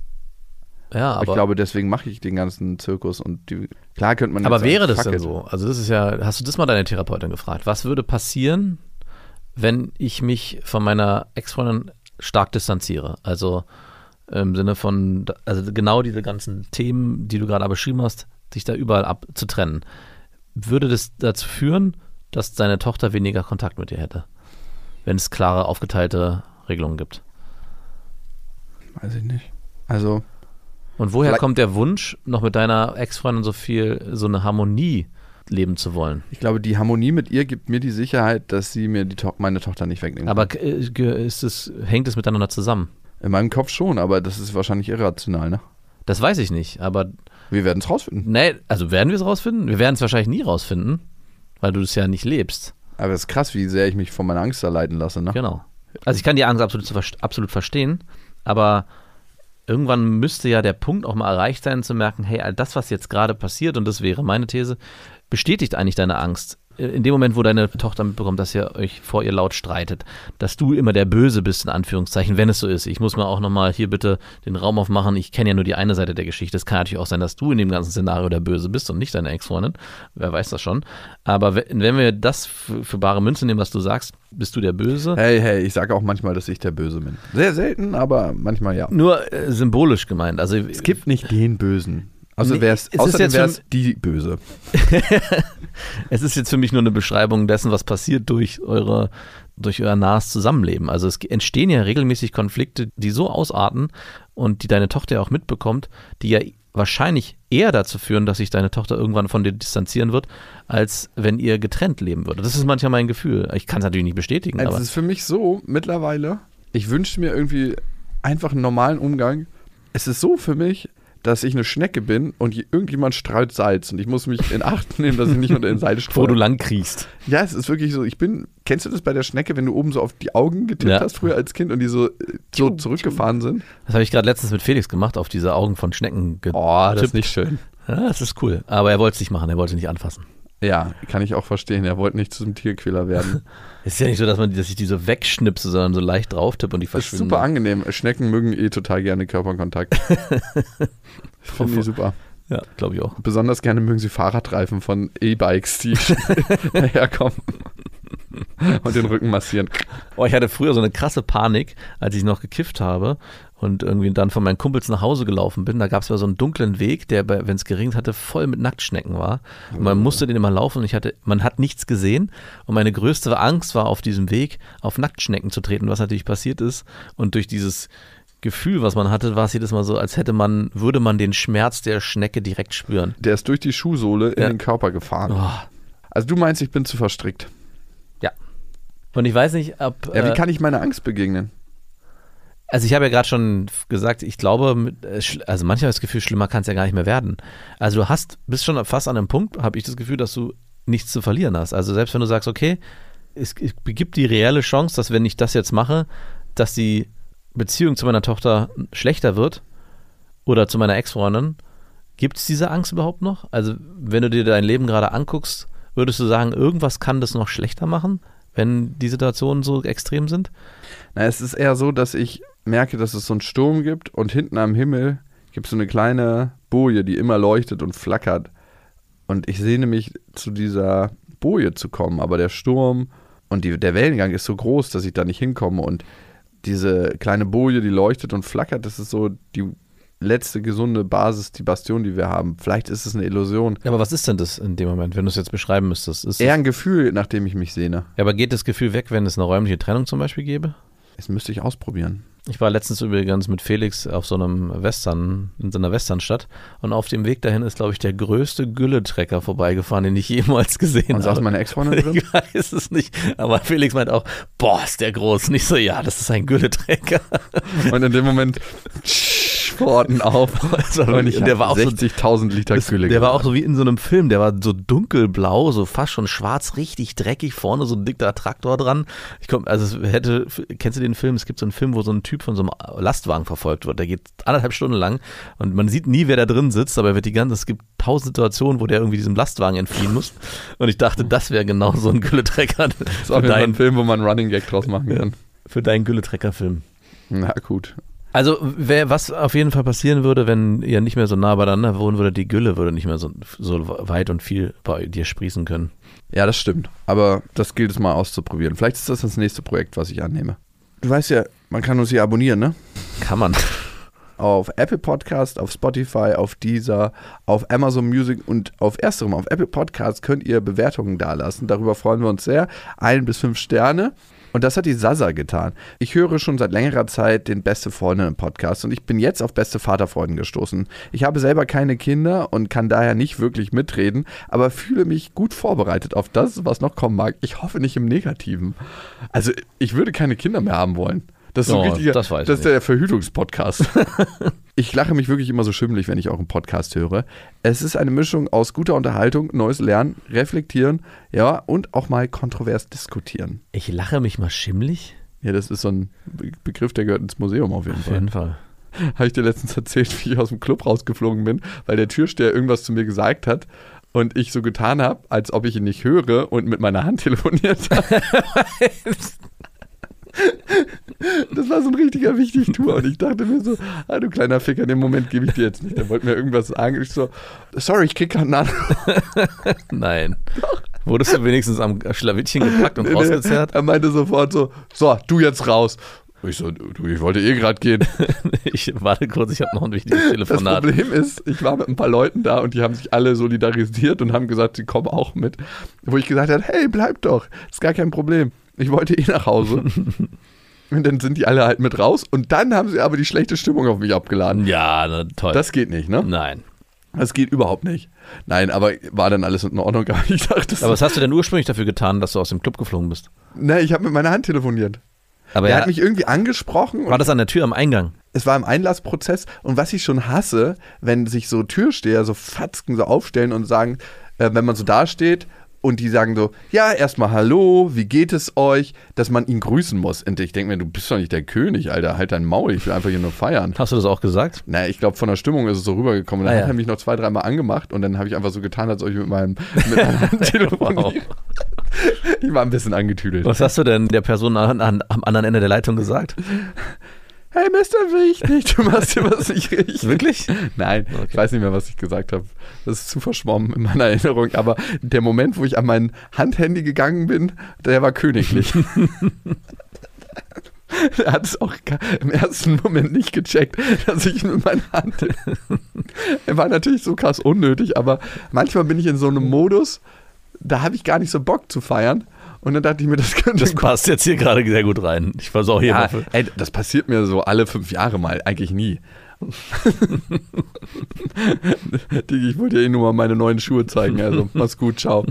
Ja, aber ich glaube, deswegen mache ich den ganzen Zirkus und die, klar könnte man. Aber wäre sagen, das denn it. so? Also das ist ja, hast du das mal deine Therapeutin gefragt? Was würde passieren, wenn ich mich von meiner Ex-Freundin stark distanziere? Also im Sinne von, also genau diese ganzen Themen, die du gerade beschrieben hast, sich da überall abzutrennen. Würde das dazu führen, dass deine Tochter weniger Kontakt mit dir hätte? Wenn es klare, aufgeteilte Regelungen gibt? Weiß ich nicht. Also und woher kommt der Wunsch, noch mit deiner Ex-Freundin so viel, so eine Harmonie leben zu wollen? Ich glaube, die Harmonie mit ihr gibt mir die Sicherheit, dass sie mir die to- meine Tochter nicht wegnehmen kann. Aber ist es, hängt es miteinander zusammen? In meinem Kopf schon, aber das ist wahrscheinlich irrational, ne? Das weiß ich nicht, aber... Wir werden es rausfinden. Nee, also werden wir es rausfinden? Wir werden es wahrscheinlich nie rausfinden, weil du das ja nicht lebst. Aber es ist krass, wie sehr ich mich von meiner Angst da leiten lasse, ne? Genau. Also ich kann die Angst absolut, absolut verstehen, aber irgendwann müsste ja der Punkt auch mal erreicht sein, zu merken, hey, all das, was jetzt gerade passiert, und das wäre meine These, bestätigt eigentlich deine Angst. In dem Moment, wo deine Tochter mitbekommt, dass ihr euch vor ihr laut streitet, dass du immer der Böse bist, in Anführungszeichen, wenn es so ist. Ich muss mal auch nochmal hier bitte den Raum aufmachen. Ich kenne ja nur die eine Seite der Geschichte. Es kann natürlich auch sein, dass du in dem ganzen Szenario der Böse bist und nicht deine Ex-Freundin. Wer weiß das schon. Aber wenn wir das für, für bare Münze nehmen, was du sagst, bist du der Böse. Hey, hey, ich sage auch manchmal, dass ich der Böse bin. Sehr selten, aber manchmal ja. Nur äh, symbolisch gemeint. Also es gibt nicht den Bösen. Also nee, wär's, es außerdem wäre es die Böse. Es ist jetzt für mich nur eine Beschreibung dessen, was passiert durch eure, durch euer nahes Zusammenleben. Also es entstehen ja regelmäßig Konflikte, die so ausarten und die deine Tochter ja auch mitbekommt, die ja wahrscheinlich eher dazu führen, dass sich deine Tochter irgendwann von dir distanzieren wird, als wenn ihr getrennt leben würde. Das ist manchmal mein Gefühl. Ich kann es natürlich nicht bestätigen. Also aber es ist für mich so, mittlerweile, ich wünsche mir irgendwie einfach einen normalen Umgang. Es ist so für mich, dass ich eine Schnecke bin und irgendjemand streut Salz und ich muss mich in Acht nehmen, dass ich nicht unter den Salz streue. Wo du lang kriegst. Ja, es ist wirklich so, ich bin, kennst du das bei der Schnecke, wenn du oben so auf die Augen getippt Ja. hast früher als Kind und die so, so zurückgefahren sind? Das habe ich gerade letztens mit Felix gemacht, auf diese Augen von Schnecken getippt. Oh, das ist nicht schön. Ja, das ist cool. Aber er wollte es nicht machen, er wollte es nicht anfassen. Ja, kann ich auch verstehen. Er wollte nicht zum Tierquäler werden. Es ist ja nicht so, dass, man, dass ich die so wegschnipse, sondern so leicht drauf tippe und die Das ist verschwinden. super angenehm. Schnecken mögen eh total gerne Körperkontakt. Finde ich super. Ja, glaube ich auch. Besonders gerne mögen sie Fahrradreifen von E-Bikes, die daherkommen und den Rücken massieren. Oh, ich hatte früher so eine krasse Panik, als ich noch gekifft habe und irgendwie dann von meinen Kumpels nach Hause gelaufen bin. Da gab es ja so einen dunklen Weg, der, wenn es geregnet hatte, voll mit Nacktschnecken war. Und man musste den immer laufen und ich hatte, man hat nichts gesehen. Und meine größte Angst war, auf diesem Weg auf Nacktschnecken zu treten, was natürlich passiert ist. Und durch dieses Gefühl, was man hatte, war es jedes Mal so, als hätte man, würde man den Schmerz der Schnecke direkt spüren. Der ist durch die Schuhsohle in Ja. den Körper gefahren. Oh. Also du meinst, ich bin zu verstrickt. Ja. Und ich weiß nicht, ob... Ja, wie äh, kann ich meiner Angst begegnen? Also ich habe ja gerade schon gesagt, ich glaube, mit- äh, schl- also manchmal habe ich das Gefühl, schlimmer kann es ja gar nicht mehr werden. Also du hast, bist schon fast an einem Punkt, habe ich das Gefühl, dass du nichts zu verlieren hast. Also selbst wenn du sagst, okay, es, es gibt die reelle Chance, dass wenn ich das jetzt mache, dass die Beziehung zu meiner Tochter schlechter wird oder zu meiner Ex-Freundin, gibt es diese Angst überhaupt noch? Also wenn du dir dein Leben gerade anguckst, würdest du sagen, irgendwas kann das noch schlechter machen, wenn die Situationen so extrem sind? Na, es ist eher so, dass ich merke, dass es so einen Sturm gibt und hinten am Himmel gibt es so eine kleine Boje, die immer leuchtet und flackert. Und ich sehne mich zu dieser Boje zu kommen, aber der Sturm und die, der Wellengang ist so groß, dass ich da nicht hinkomme und diese kleine Boje, die leuchtet und flackert, das ist so die letzte gesunde Basis, die Bastion, die wir haben. Vielleicht ist es eine Illusion. Ja, aber was ist denn das in dem Moment, wenn du es jetzt beschreiben müsstest? Ist Eher es, ein Gefühl, nach dem ich mich sehne. ja, aber geht das Gefühl weg, wenn es eine räumliche Trennung zum Beispiel gäbe? Das müsste ich ausprobieren. Ich war letztens übrigens mit Felix auf so einem Western, in so einer Westernstadt und auf dem Weg dahin ist, glaube ich, der größte Gülletrecker vorbeigefahren, den ich jemals gesehen Und saß habe. meine Ex-Freundin drin? Ich weiß es nicht, aber Felix meint auch, boah, ist der groß. Nicht so, ja, das ist ein Gülletrecker. Und in dem Moment Pforten auf. Also, Und ich der war auch so- sechzigtausend Liter Das, Gülle. der war auch so wie in so einem Film, der war so dunkelblau, so fast schon schwarz, richtig dreckig, vorne so ein dicker Traktor dran. Ich komm, also es hätte, kennst du den Film? Es gibt so einen Film, wo so ein Typ von so einem Lastwagen verfolgt wird. Der geht anderthalb Stunden lang und man sieht nie, wer da drin sitzt, aber er wird die ganze, es gibt tausend Situationen, wo der irgendwie diesem Lastwagen entfliehen muss. Und ich dachte, das wäre genau so ein Gülletrecker Das ist für, auf jeden Fall ein dein, Film, wo man einen Running Gag draus machen kann. für deinen Gülletrecker-Film. Na gut. Also wer, was auf jeden Fall passieren würde, wenn ihr nicht mehr so nah beieinander wohnen würde, die Gülle würde nicht mehr so, so weit und viel bei dir sprießen können. Ja, das stimmt. Aber das gilt es mal auszuprobieren. Vielleicht ist das das nächste Projekt, was ich annehme. Du weißt ja, man kann uns hier abonnieren, ne? Kann man. Auf Apple Podcast, auf Spotify, auf Deezer, auf Amazon Music und auf ersterem, auf Apple Podcast könnt ihr Bewertungen dalassen. Darüber freuen wir uns sehr. Ein bis fünf Sterne. Und das hat die Sasa getan. Ich höre schon seit längerer Zeit den Beste Freundinnen Podcast und ich bin jetzt auf Beste Vaterfreuden gestoßen. Ich habe selber keine Kinder und kann daher nicht wirklich mitreden, aber fühle mich gut vorbereitet auf das, was noch kommen mag. Ich hoffe nicht im Negativen. Also ich würde keine Kinder mehr haben wollen. Das ist, so Oh, ein richtiger, das weiß ich das ist der Verhütungspodcast. Ich lache mich wirklich immer so schimmelig, wenn ich auch einen Podcast höre. Es ist eine Mischung aus guter Unterhaltung, neues Lernen, reflektieren, ja, und auch mal kontrovers diskutieren. Ich lache mich mal schimmlig? Ja, das ist so ein Be- Begriff, der gehört ins Museum auf jeden Auf Fall. jeden Fall. Habe ich dir letztens erzählt, wie ich aus dem Club rausgeflogen bin, weil der Türsteher irgendwas zu mir gesagt hat und ich so getan habe, als ob ich ihn nicht höre und mit meiner Hand telefoniert habe. Das war so ein richtiger Wichtigtuer und ich dachte mir so, ah du kleiner Ficker, den Moment gebe ich dir jetzt nicht. Der wollte mir irgendwas sagen. Ich so, sorry, ich krieg keinen Anruf. Nein. Wurdest du wenigstens am Schlawittchen gepackt und rausgezerrt? Er meinte sofort so, so, du jetzt raus. Ich so, du, ich wollte eh gerade gehen. Ich warte kurz, ich habe noch ein wichtiges Das Telefonat. Problem ist, ich war mit ein paar Leuten da und die haben sich alle solidarisiert und haben gesagt, sie kommen auch mit. Wo ich gesagt habe, hey, bleib doch, ist gar kein Problem. Ich wollte eh nach Hause. Und dann sind die alle halt mit raus und dann haben sie aber die schlechte Stimmung auf mich abgeladen. Ja, na, toll. Das geht nicht, ne? Nein. Das geht überhaupt nicht. Nein, aber war dann alles in Ordnung. Ich dachte, aber was hast du denn ursprünglich dafür getan, dass du aus dem Club geflogen bist? Ne, ich habe mit meiner Hand telefoniert. Aber er ja, hat mich irgendwie angesprochen. War das an der Tür am Eingang? Es war im Einlassprozess. Und was ich schon hasse, wenn sich so Türsteher so Fatzken so aufstellen und sagen, äh, wenn man so dasteht und die sagen so, ja, erstmal hallo, wie geht es euch, dass man ihn grüßen muss. Und ich denke mir, du bist doch nicht der König, Alter, halt dein Maul, ich will einfach hier nur feiern. Hast du das auch gesagt? Naja, ich glaube, von der Stimmung ist es so rübergekommen. Dann ah, hat ja. er mich noch zwei, dreimal angemacht und dann habe ich einfach so getan, als ob ich mit meinem mit meiner Hand telefoniere. Wow. Ich war ein bisschen angetüdelt. Was hast du denn der Person an, an, am anderen Ende der Leitung gesagt? Hey, Mister Wichtig, du machst hier was nicht richtig. Wirklich? Nein, Okay. ich weiß nicht mehr, was ich gesagt habe. Das ist zu verschwommen in meiner Erinnerung. Aber der Moment, wo ich an mein Handhandy gegangen bin, der war königlich. Er hat es auch im ersten Moment nicht gecheckt, dass ich mit meiner Hand... Er war natürlich so krass unnötig, aber manchmal bin ich in so einem Modus, da habe ich gar nicht so Bock zu feiern. Und dann dachte ich mir, das könnte... Das passt jetzt hier gerade sehr gut rein. Ich versuche hier Ja, mal. ey, das passiert mir so alle fünf Jahre mal, eigentlich nie. Digi, ich wollte dir eh nur mal meine neuen Schuhe zeigen, also mach's gut, ciao.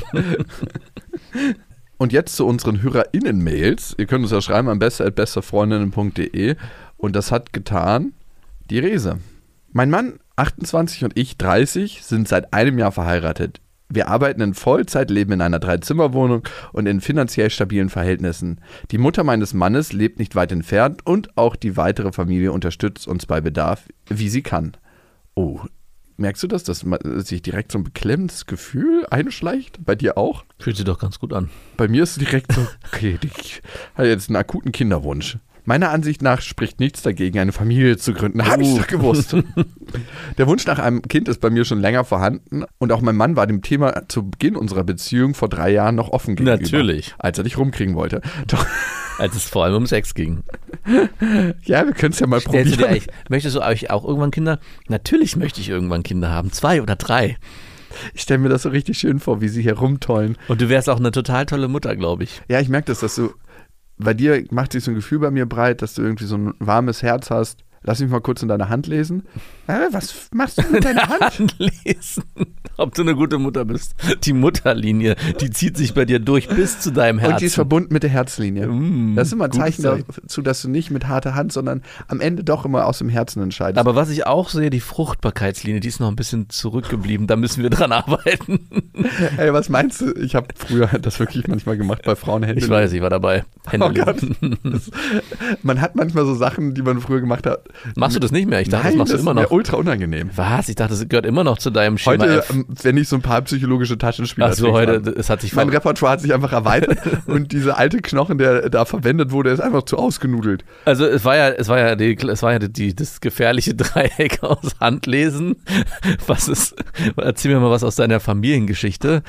Und jetzt zu unseren HörerInnen-Mails. Ihr könnt uns ja schreiben am beste at bestefreundinnen punkt de und das hat getan die Rese. Mein Mann, achtundzwanzig und ich, dreißig, sind seit einem Jahr verheiratet. Wir arbeiten in Vollzeit, leben in einer Dreizimmerwohnung und in finanziell stabilen Verhältnissen. Die Mutter meines Mannes lebt nicht weit entfernt und auch die weitere Familie unterstützt uns bei Bedarf, wie sie kann. Oh, merkst du das, dass man, sich direkt so ein beklemmendes Gefühl einschleicht? Bei dir auch? Fühlt sich doch ganz gut an. Bei mir ist es direkt so, okay, ich habe jetzt einen akuten Kinderwunsch. Meiner Ansicht nach spricht nichts dagegen, eine Familie zu gründen. Habe ich doch gewusst. Der Wunsch nach einem Kind ist bei mir schon länger vorhanden und auch mein Mann war dem Thema zu Beginn unserer Beziehung vor drei Jahren noch offen gegenüber. Natürlich. Als er dich rumkriegen wollte. Doch. Als es vor allem um Sex ging. Ja, wir können es ja mal Stellst du dir probieren. eigentlich, möchtest du euch auch irgendwann Kinder? Natürlich möchte ich irgendwann Kinder haben. Zwei oder drei. Ich stelle mir das so richtig schön vor, wie sie hier rumtollen. Und du wärst auch eine total tolle Mutter, glaube ich. Ja, ich merke das, dass du, bei dir macht sich so ein Gefühl bei mir breit, dass du irgendwie so ein warmes Herz hast. Lass mich mal kurz in deine Hand lesen. Äh, was machst du mit deiner Hand? Lesen, ob du eine gute Mutter bist. Die Mutterlinie, die zieht sich bei dir durch bis zu deinem Herzen. Und die ist verbunden mit der Herzlinie. Mm, das ist immer ein gutes Zeichen Zeichen. dazu, dass du nicht mit harter Hand, sondern am Ende doch immer aus dem Herzen entscheidest. Aber was ich auch sehe, die Fruchtbarkeitslinie, die ist noch ein bisschen zurückgeblieben. Da müssen wir dran arbeiten. Ey, was meinst du? Ich habe früher das wirklich manchmal gemacht bei Frauenhänden. Ich weiß, ich war dabei. Hände Oh Gott. lesen. Das, man hat manchmal so Sachen, die man früher gemacht hat. Machst du das nicht mehr? Ich dachte, Nein, das machst du das immer ist mir noch. ultra unangenehm. Was? Ich dachte, das gehört immer noch zu deinem Schema Heute, F. ähm, wenn ich so ein paar psychologische Taschenspieler Ach so, heute, es hat sich Mein ver- Repertoire hat sich einfach erweitert und dieser alte Knochen, der da verwendet wurde, ist einfach zu ausgenudelt. Also es war ja, es war ja, die, es war ja die, das gefährliche Dreieck aus Handlesen. Was ist? Erzähl mir mal was aus deiner Familiengeschichte.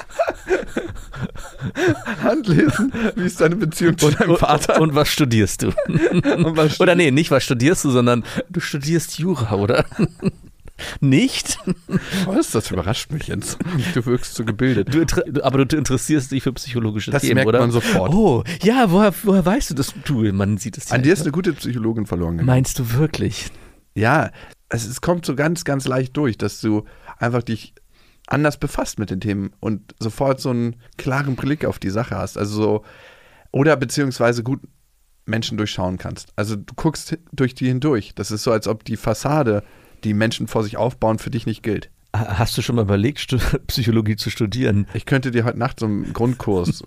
Handlesen, wie ist deine Beziehung zu deinem Vater? Und, und was studierst du? Und was Oder nee, nicht was studierst du, sondern du studierst Jura, oder? Nicht? Was? Das überrascht mich jetzt. Du wirkst so gebildet. Du, inter- du- aber du interessierst dich für psychologische Das Themen, merkt oder? man sofort. Oh, ja, woher, woher weißt du das? Du, man sieht es ja. An dir ist eine gute Psychologin verloren gegangen. Meinst du wirklich? Ja, es, es kommt so ganz, ganz leicht durch, dass du einfach dich anders befasst mit den Themen und sofort so einen klaren Blick auf die Sache hast. Also so, oder beziehungsweise gut Menschen durchschauen kannst. Also du guckst durch die hindurch. Das ist so, als ob die Fassade, die Menschen vor sich aufbauen, für dich nicht gilt. Hast du schon mal überlegt, Stu- Psychologie zu studieren? Ich könnte dir heute Nacht so einen Grundkurs.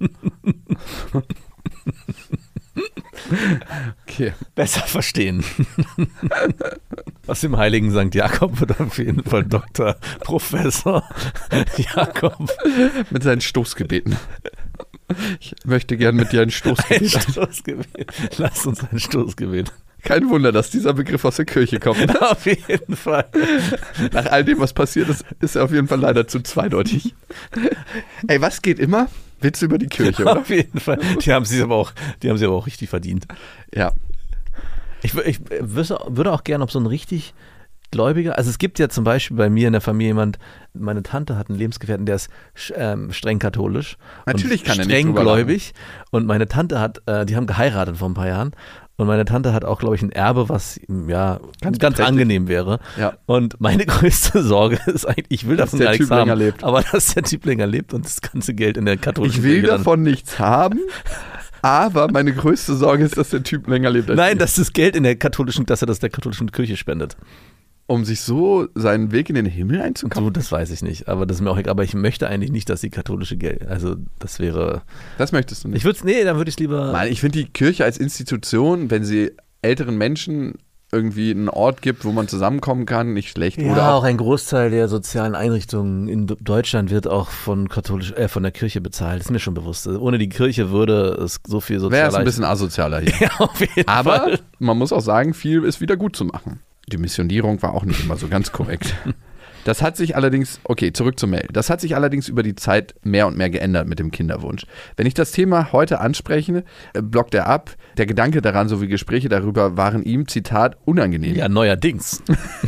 Okay. Besser verstehen. Aus dem heiligen Sankt Jakob wird auf jeden Fall Doktor Professor Jakob. Mit seinen Stoßgebeten. Ich möchte gern mit dir ein Ein Stoßgebet. Stoßgebet. Lass uns ein Stoßgebet. Kein Wunder, dass dieser Begriff aus der Kirche kommt. Auf jeden Fall. Nach all dem, was passiert ist, ist er auf jeden Fall leider zu zweideutig. Ey, was geht immer? Witz über die Kirche, oder? Auf jeden Fall. Die haben sie aber auch, die haben sie aber auch richtig verdient. Ja. Ich, wür- ich wüsste- würde auch gerne, ob so ein richtig Gläubiger, also es gibt ja zum Beispiel bei mir in der Familie jemand, meine Tante hat einen Lebensgefährten, der ist sch- ähm, streng katholisch. Natürlich und kann er nicht streng drüber gläubig. Und meine Tante hat, äh, die haben geheiratet vor ein paar Jahren Und meine Tante hat auch, glaube ich, ein Erbe, was ja ganz, ganz angenehm wäre. Ja. Und meine größte Sorge ist eigentlich, ich will davon gar nichts haben, lebt. aber dass der Typ länger lebt und das ganze Geld in der katholischen Ich will Kirche davon nichts haben, aber meine größte Sorge ist, dass der Typ länger lebt als Nein, ich. dass das Geld in der katholischen, dass er das der katholischen Kirche spendet. Um sich so seinen Weg in den Himmel So, einzukaufen? das weiß ich nicht, aber das ist mir auch egal. Aber ich möchte eigentlich nicht, dass die katholische Geld, also das wäre. Das möchtest du nicht. Ich würde es, nee, dann würde ich es lieber. Nein, ich finde die Kirche als Institution, wenn sie älteren Menschen irgendwie einen Ort gibt, wo man zusammenkommen kann, nicht schlecht. Ja, Oder auch, auch ein Großteil der sozialen Einrichtungen in Deutschland wird auch von katholisch, äh, von der Kirche bezahlt. Das ist mir schon bewusst. Ohne die Kirche würde es so viel wäre sozialer. es ein bisschen asozialer hier. Ja, auf jeden Aber Fall. man muss auch sagen, viel ist wieder gut zu machen. Die Missionierung war auch nicht immer so ganz korrekt. Das hat sich allerdings, okay, zurück zur Mail. Das hat sich allerdings über die Zeit mehr und mehr geändert mit dem Kinderwunsch. Wenn ich das Thema heute anspreche, äh, blockt er ab. Der Gedanke daran sowie Gespräche darüber waren ihm, Zitat, unangenehm. Ja, neuerdings.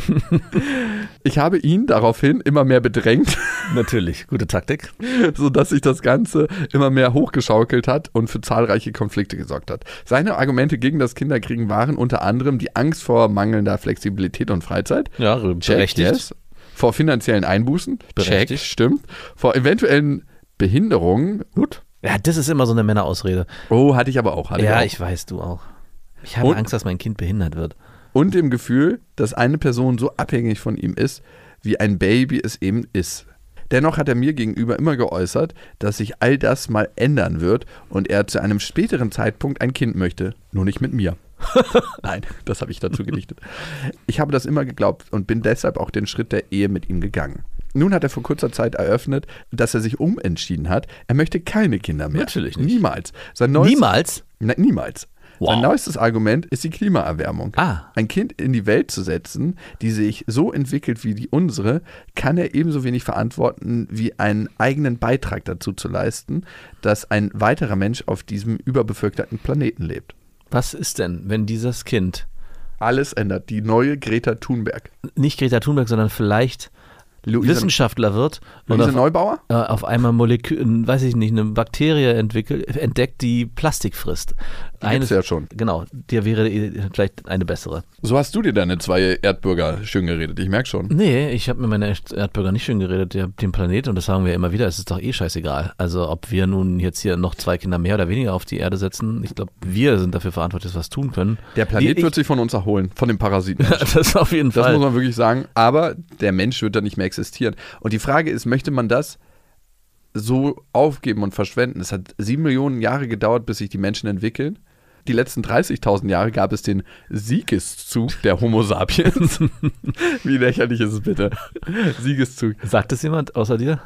Ich habe ihn daraufhin immer mehr bedrängt, Natürlich, gute Taktik. sodass sich das Ganze immer mehr hochgeschaukelt hat und für zahlreiche Konflikte gesorgt hat. Seine Argumente gegen das Kinderkriegen waren unter anderem die Angst vor mangelnder Flexibilität und Freizeit. Ja, Check, berechtigt. yes. Vor finanziellen Einbußen. Berechtigt. Check, stimmt. Vor eventuellen Behinderungen. Gut. Ja, das ist immer so eine Männerausrede. Oh, hatte ich aber auch. Hatte Ja, ich ich weiß, du auch. Ich habe Und- Angst, dass mein Kind behindert wird. auch. Und dem Gefühl, dass eine Person so abhängig von ihm ist, wie ein Baby es eben ist. Dennoch hat er mir gegenüber immer geäußert, dass sich all das mal ändern wird und er zu einem späteren Zeitpunkt ein Kind möchte. Nur nicht mit mir. Nein, das habe ich dazu gedichtet. Ich habe das immer geglaubt und bin deshalb auch den Schritt der Ehe mit ihm gegangen. Nun hat er vor kurzer Zeit eröffnet, dass er sich umentschieden hat. Er möchte keine Kinder mehr. Natürlich nicht. Niemals. Sein neues, Niemals? Nein, niemals. Wow. Sein neuestes Argument ist die Klimaerwärmung. Ah. Ein Kind in die Welt zu setzen, die sich so entwickelt wie die unsere, kann er ebenso wenig verantworten, wie einen eigenen Beitrag dazu zu leisten, dass ein weiterer Mensch auf diesem überbevölkerten Planeten lebt. Was ist denn, wenn dieses Kind Alles ändert. Die neue Greta Thunberg. nicht Greta Thunberg, sondern vielleicht Luise, Wissenschaftler wird und Luise auf, Neubauer? äh, auf einmal Molekül, weiß ich nicht, eine Bakterie entwickelt, entdeckt, die Plastik frisst. Die gibt's ja schon. Genau, der wäre vielleicht eine bessere. So hast du dir deine zwei Erdbürger schön geredet. Ich merke schon. Nee, ich habe mir meine Erdbürger nicht schön geredet, der, dem Planet, und das sagen wir ja immer wieder, es ist doch eh scheißegal. Also ob wir nun jetzt hier noch zwei Kinder mehr oder weniger auf die Erde setzen, ich glaube, wir sind dafür verantwortlich, dass wir was tun können. Der Planet Wie wird ich, sich von uns erholen, von den Parasiten. das auf jeden Das Fall. muss man wirklich sagen. Aber der Mensch wird dann nicht mehr existieren. Und die Frage ist, möchte man das so aufgeben und verschwenden? Es hat sieben Millionen Jahre gedauert, bis sich die Menschen entwickeln. Die letzten dreißigtausend Jahre gab es den Siegeszug der Homo sapiens. Wie lächerlich ist es bitte? Siegeszug. Sagt es jemand außer dir?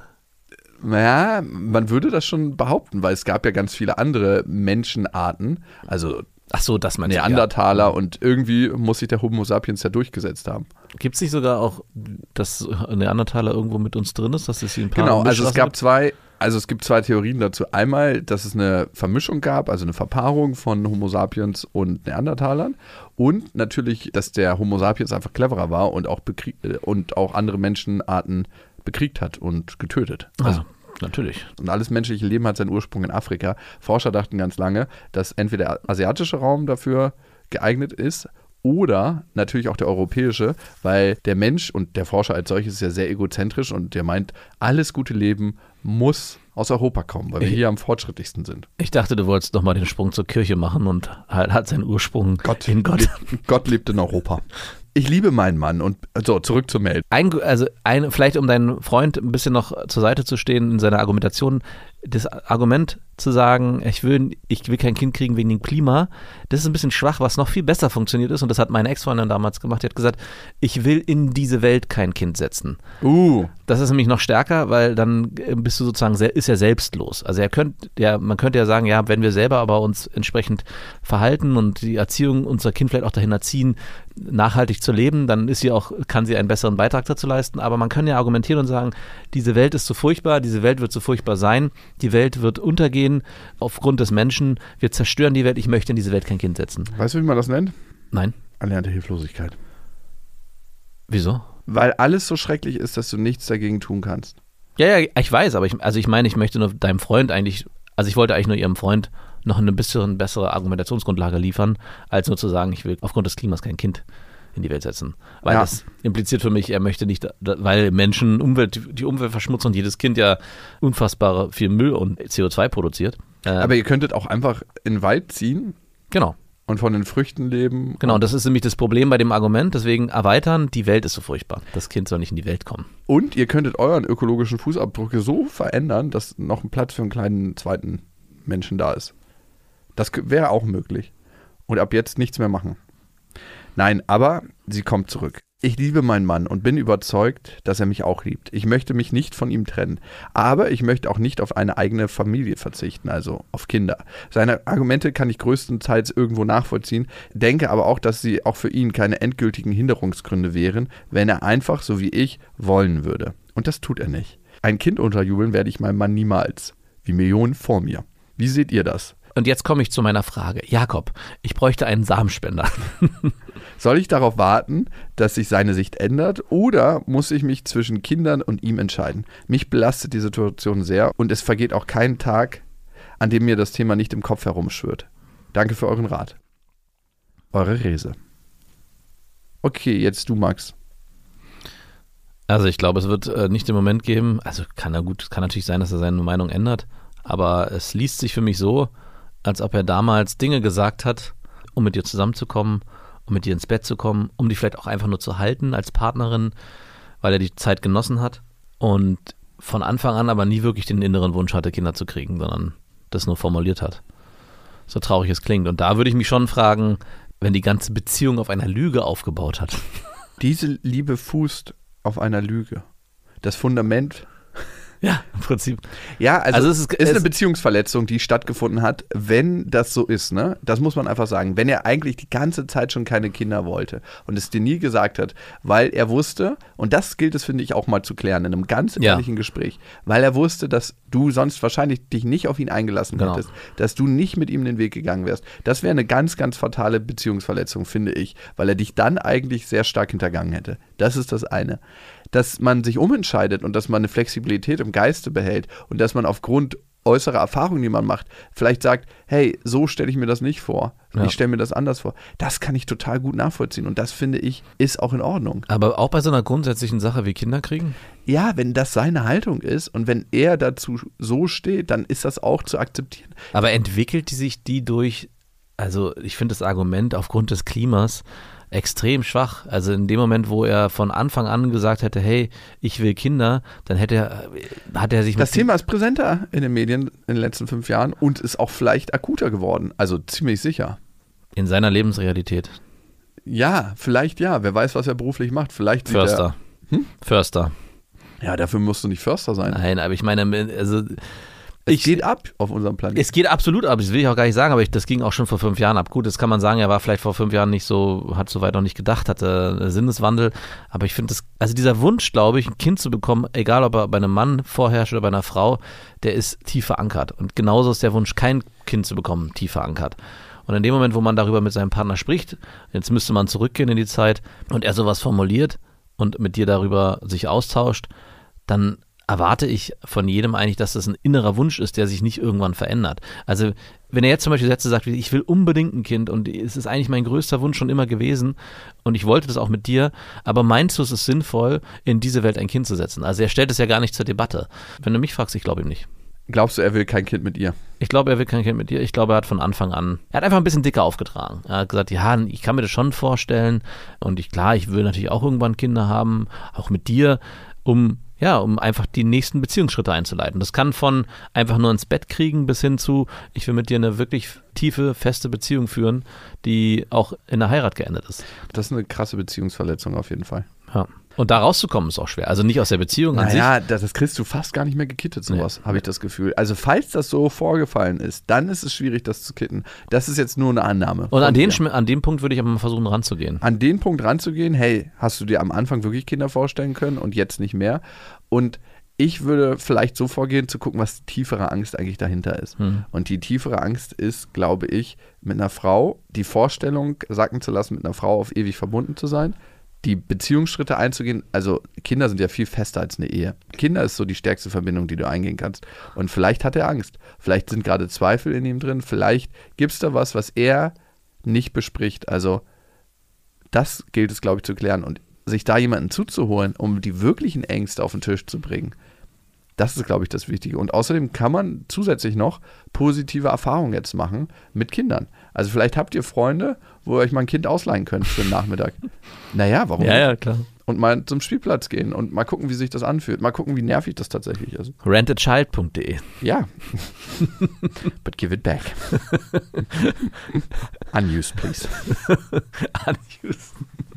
Naja, man würde das schon behaupten, weil es gab ja ganz viele andere Menschenarten. Also Ach so, das meinst du, Neandertaler ja. und irgendwie muss sich der Homo sapiens ja durchgesetzt haben. Gibt es nicht sogar auch, dass Neandertaler irgendwo mit uns drin ist, dass es sie ein paar Genau, also es Mischrassen gab gibt? zwei, also es gibt zwei Theorien dazu. Einmal, dass es eine Vermischung gab, also eine Verpaarung von Homo sapiens und Neandertalern, und natürlich, dass der Homo sapiens einfach cleverer war und auch bekrieg- und auch andere Menschenarten bekriegt hat und getötet. Also, Ah, natürlich. und alles menschliche Leben hat seinen Ursprung in Afrika. Forscher dachten ganz lange, dass entweder der asiatische Raum dafür geeignet ist oder natürlich auch der europäische, weil der Mensch und der Forscher als solches ist ja sehr egozentrisch und der meint, alles gute Leben muss aus Europa kommen, weil wir Ich- hier am fortschrittlichsten sind. Ich dachte, du wolltest nochmal den Sprung zur Kirche machen und halt hat seinen Ursprung in Gott. Lebt, Gott lebt in Europa. Ich liebe meinen Mann und so, zurück zur Mail. Ein, also ein, vielleicht um deinen Freund ein bisschen noch zur Seite zu stehen in seiner Argumentation, das Argument zu sagen, ich will, ich will kein Kind kriegen wegen dem Klima, das ist ein bisschen schwach. Was noch viel besser funktioniert ist, und das hat meine Ex-Freundin damals gemacht, die hat gesagt, ich will in diese Welt kein Kind setzen. Uh, Das ist nämlich noch stärker, weil dann bist du sozusagen, sehr, ist er selbstlos. Also er könnte, ja, man könnte ja sagen, ja, wenn wir selber aber uns entsprechend verhalten und die Erziehung unser Kind vielleicht auch dahin erziehen, nachhaltig zu leben, dann ist sie auch, kann sie einen besseren Beitrag dazu leisten. Aber man kann ja argumentieren und sagen, diese Welt ist zu furchtbar, diese Welt wird zu furchtbar sein, die Welt wird untergehen aufgrund des Menschen, wir zerstören die Welt, ich möchte in diese Welt kein Kind setzen. weißt du, wie man das nennt? Nein. Erlernte Hilflosigkeit. Wieso? Weil alles so schrecklich ist, dass du nichts dagegen tun kannst. Ja, ja, ich weiß, aber ich, also ich meine, ich möchte nur deinem Freund eigentlich, also ich wollte eigentlich nur ihrem Freund noch eine bisschen bessere Argumentationsgrundlage liefern, als nur zu sagen, ich will aufgrund des Klimas kein Kind in die Welt setzen. Weil Ja. das impliziert für mich, er möchte nicht, weil Menschen, Umwelt, die Umwelt verschmutzen und jedes Kind ja unfassbar viel Müll und C O zwei produziert. Äh, Aber ihr könntet auch einfach in den Wald ziehen genau. und von den Früchten leben. Genau, und das ist nämlich das Problem bei dem Argument, deswegen erweitern, die Welt ist so furchtbar. Das Kind soll nicht in die Welt kommen. Und ihr könntet euren ökologischen Fußabdruck so verändern, dass noch ein Platz für einen kleinen zweiten Menschen da ist. Das k- wäre auch möglich. Und ab jetzt nichts mehr machen. Nein, aber sie kommt zurück. Ich liebe meinen Mann und bin überzeugt, dass er mich auch liebt. Ich möchte mich nicht von ihm trennen. Aber ich möchte auch nicht auf eine eigene Familie verzichten, also auf Kinder. Seine Argumente kann ich größtenteils irgendwo nachvollziehen, denke aber auch, dass sie auch für ihn keine endgültigen Hinderungsgründe wären, wenn er einfach, so wie ich, wollen würde. Und das tut er nicht. Ein Kind unterjubeln werde ich meinem Mann niemals. Wie Millionen vor mir. Wie seht ihr das? Und jetzt komme ich zu meiner Frage. Jakob, ich bräuchte einen Samenspender. Soll ich darauf warten, dass sich seine Sicht ändert, oder muss ich mich zwischen Kindern und ihm entscheiden? Mich belastet die Situation sehr und es vergeht auch kein Tag, an dem mir das Thema nicht im Kopf herumschwirrt. Danke für euren Rat. Eure Rese. Okay, jetzt du, Max. Also ich glaube, es wird äh, nicht den Moment geben, also kann er gut, kann natürlich sein, dass er seine Meinung ändert, aber es liest sich für mich so, als ob er damals Dinge gesagt hat, um mit dir zusammenzukommen, um mit dir ins Bett zu kommen, um dich vielleicht auch einfach nur zu halten als Partnerin, weil er die Zeit genossen hat und von Anfang an aber nie wirklich den inneren Wunsch hatte, Kinder zu kriegen, sondern das nur formuliert hat. So traurig es klingt. Und da würde ich mich schon fragen, wenn die ganze Beziehung auf einer Lüge aufgebaut hat. Diese Liebe fußt auf einer Lüge. Das Fundament. Ja, im Prinzip. Ja, also, Also es es ist, ist- ist es- eine Beziehungsverletzung, die stattgefunden hat, wenn das so ist, ne? Das muss man einfach sagen. Wenn er eigentlich die ganze Zeit schon keine Kinder wollte und es dir nie gesagt hat, weil er wusste, und das gilt es, finde ich, auch mal zu klären in einem ganz Ja. ehrlichen Gespräch, weil er wusste, dass du sonst wahrscheinlich dich nicht auf ihn eingelassen Genau. hättest, dass du nicht mit ihm den Weg gegangen wärst. Das wäre eine ganz, ganz fatale Beziehungsverletzung, finde ich, weil er dich dann eigentlich sehr stark hintergangen hätte. Das ist das eine. Dass man sich umentscheidet und dass man eine Flexibilität im Geiste behält und dass man aufgrund äußerer Erfahrungen, die man macht, vielleicht sagt, hey, so stelle ich mir das nicht vor. Ja. Ich stelle mir das anders vor. Das kann ich total gut nachvollziehen und das, finde ich, ist auch in Ordnung. Aber auch bei so einer grundsätzlichen Sache wie Kinder kriegen? Ja, wenn das seine Haltung ist und wenn er dazu so steht, dann ist das auch zu akzeptieren. Aber entwickelt die sich die durch, also ich finde das Argument aufgrund des Klimas extrem schwach. Also in dem Moment, wo er von Anfang an gesagt hätte, hey, ich will Kinder, dann hätte er, hat er sich Das mit Thema ist präsenter in den Medien in den letzten fünf Jahren und ist auch vielleicht akuter geworden. Also ziemlich sicher. in seiner Lebensrealität. Ja, vielleicht ja. Wer weiß, was er beruflich macht. Vielleicht sieht Förster. Hm? Förster. Er, ja, dafür musst du nicht Förster sein. Nein, aber ich meine, also Es ich, geht ab auf unserem Planeten. es geht absolut ab, das will ich auch gar nicht sagen, aber ich, das ging auch schon vor fünf Jahren ab. Gut, das kann man sagen, er war vielleicht vor fünf Jahren nicht so, hat so weit noch nicht gedacht, hatte einen Sinneswandel, aber ich finde das, also dieser Wunsch, glaube ich, ein Kind zu bekommen, egal ob er bei einem Mann vorherrscht oder bei einer Frau, der ist tief verankert und genauso ist der Wunsch, kein Kind zu bekommen, tief verankert. Und in dem Moment, wo man darüber mit seinem Partner spricht, jetzt müsste man zurückgehen in die Zeit und er sowas formuliert und mit dir darüber sich austauscht, dann erwarte ich von jedem eigentlich, dass das ein innerer Wunsch ist, der sich nicht irgendwann verändert. Also wenn er jetzt zum Beispiel Sätze sagt, wie ich will unbedingt ein Kind und es ist eigentlich mein größter Wunsch schon immer gewesen und ich wollte das auch mit dir, aber meinst du, es ist sinnvoll, in diese Welt ein Kind zu setzen? Also er stellt es ja gar nicht zur Debatte. Wenn du mich fragst, ich glaube ihm nicht. Glaubst du, er will kein Kind mit ihr? Ich glaube, er will kein Kind mit dir. Ich glaube, er hat von Anfang an, er hat einfach ein bisschen dicker aufgetragen. Er hat gesagt, ja, ich kann mir das schon vorstellen und ich, klar, ich will natürlich auch irgendwann Kinder haben, auch mit dir, um Ja, um einfach die nächsten Beziehungsschritte einzuleiten. Das kann von einfach nur ins Bett kriegen bis hin zu, ich will mit dir eine wirklich tiefe, feste Beziehung führen, die auch in der Heirat geendet ist. Das ist eine krasse Beziehungsverletzung auf jeden Fall. Ja. Und da rauszukommen ist auch schwer. Also nicht aus der Beziehung an Naja, sich. das, das kriegst du fast gar nicht mehr gekittet, sowas, nee. habe ich das Gefühl. Also falls das so vorgefallen ist, dann ist es schwierig, das zu kitten. Das ist jetzt nur eine Annahme. Und an den, an dem Punkt würde ich aber mal versuchen, ranzugehen. An den Punkt ranzugehen, hey, hast du dir am Anfang wirklich Kinder vorstellen können und jetzt nicht mehr? Und ich würde vielleicht so vorgehen, zu gucken, was die tiefere Angst eigentlich dahinter ist. Hm. Und die tiefere Angst ist, glaube ich, mit einer Frau die Vorstellung sacken zu lassen, mit einer Frau auf ewig verbunden zu sein. die Beziehungsschritte einzugehen. Also Kinder sind ja viel fester als eine Ehe. Kinder ist so die stärkste Verbindung, die du eingehen kannst. Und vielleicht hat er Angst. Vielleicht sind gerade Zweifel in ihm drin. Vielleicht gibt es da was, was er nicht bespricht. Also das gilt es, glaube ich, zu klären. Und sich da jemanden zuzuholen, um die wirklichen Ängste auf den Tisch zu bringen, das ist, glaube ich, das Wichtige. Und außerdem kann man zusätzlich noch positive Erfahrungen jetzt machen mit Kindern. Also vielleicht habt ihr Freunde, wo ihr euch mal ein Kind ausleihen könnt für den Nachmittag. Naja, warum Ja, nicht? ja, klar. Und mal zum Spielplatz gehen und mal gucken, wie sich das anfühlt. Mal gucken, wie nervig das tatsächlich ist. rent a child punkt de. Ja. But give it back. Unused, please. Unused.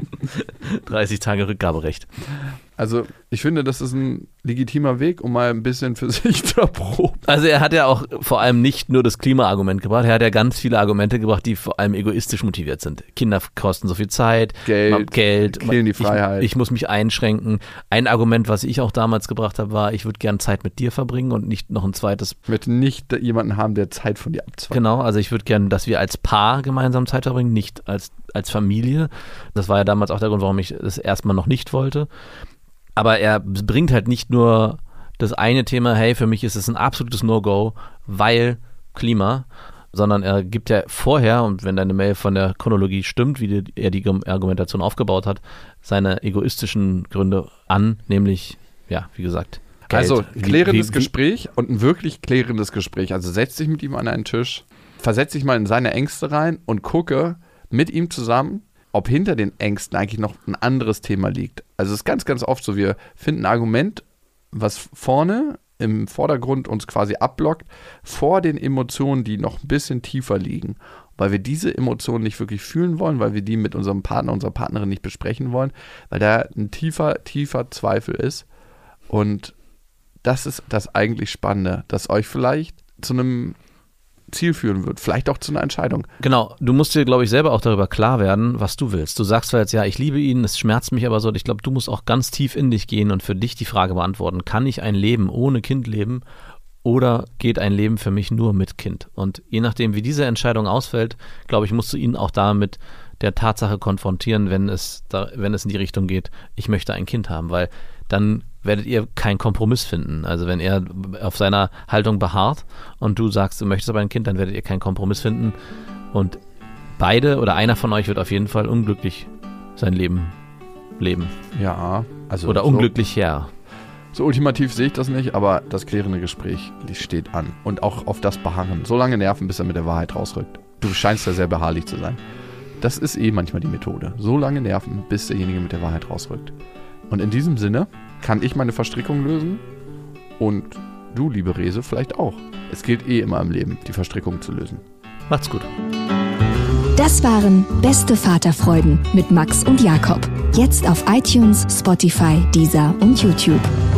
dreißig Tage Rückgaberecht. Also ich finde, das ist ein legitimer Weg, um mal ein bisschen für sich zu erproben. Also er hat ja auch vor allem nicht nur das Klima-Argument gebracht, er hat ja ganz viele Argumente gebracht, die vor allem egoistisch motiviert sind. Kinder kosten so viel Zeit, Geld, Geld killen die Freiheit. Ich, ich muss mich einschränken. Ein Argument, was ich auch damals gebracht habe, war, ich würde gerne Zeit mit dir verbringen und nicht noch ein zweites. Ich möchte nicht jemanden haben, der Zeit von dir abzweigt. Genau, also ich würde gerne, dass wir als Paar gemeinsam Zeit verbringen, nicht als, als Familie. Das war ja damals auch der Grund, warum ich das erstmal noch nicht wollte. Aber er bringt halt nicht nur das eine Thema, hey, für mich ist es ein absolutes No-Go, weil Klima, sondern er gibt ja vorher, und wenn deine Mail von der Chronologie stimmt, wie die, er die Argumentation aufgebaut hat, seine egoistischen Gründe an, nämlich, ja, wie gesagt, Geld. Also klärendes wie, wie, Gespräch und ein wirklich klärendes Gespräch. Also setz dich mit ihm an einen Tisch, versetz dich mal in seine Ängste rein und gucke mit ihm zusammen, ob hinter den Ängsten eigentlich noch ein anderes Thema liegt. Also es ist ganz, ganz oft so, wir finden ein Argument, was vorne im Vordergrund uns quasi abblockt, vor den Emotionen, die noch ein bisschen tiefer liegen. Weil wir diese Emotionen nicht wirklich fühlen wollen, weil wir die mit unserem Partner, unserer Partnerin nicht besprechen wollen, weil da ein tiefer, tiefer Zweifel ist. Und das ist das eigentlich Spannende, dass euch vielleicht zu einem Ziel führen wird, vielleicht auch zu einer Entscheidung. Genau, du musst dir, glaube ich, selber auch darüber klar werden, was du willst. Du sagst zwar jetzt, ja, ich liebe ihn, es schmerzt mich aber so. Ich glaube, du musst auch ganz tief in dich gehen und für dich die Frage beantworten, kann ich ein Leben ohne Kind leben oder geht ein Leben für mich nur mit Kind? Und je nachdem, wie diese Entscheidung ausfällt, glaube ich, musst du ihn auch damit der Tatsache konfrontieren, wenn es, da, wenn es in die Richtung geht, ich möchte ein Kind haben, weil dann werdet ihr keinen Kompromiss finden. Also wenn er auf seiner Haltung beharrt und du sagst, du möchtest aber ein Kind, dann werdet ihr keinen Kompromiss finden und beide oder einer von euch wird auf jeden Fall unglücklich sein Leben leben. Ja, also oder so, unglücklich, ja. So ultimativ sehe ich das nicht, aber das klärende Gespräch steht an. Und auch auf das Beharren. So lange nerven, bis er mit der Wahrheit rausrückt. Du scheinst ja sehr beharrlich zu sein. Das ist eh manchmal die Methode. So lange nerven, bis derjenige mit der Wahrheit rausrückt. Und in diesem Sinne kann ich meine Verstrickung lösen und du, liebe Rese, vielleicht auch. Es gilt eh immer im Leben, die Verstrickung zu lösen. Macht's gut. Das waren Beste Vaterfreuden mit Max und Jakob. Jetzt auf iTunes, Spotify, Deezer und YouTube.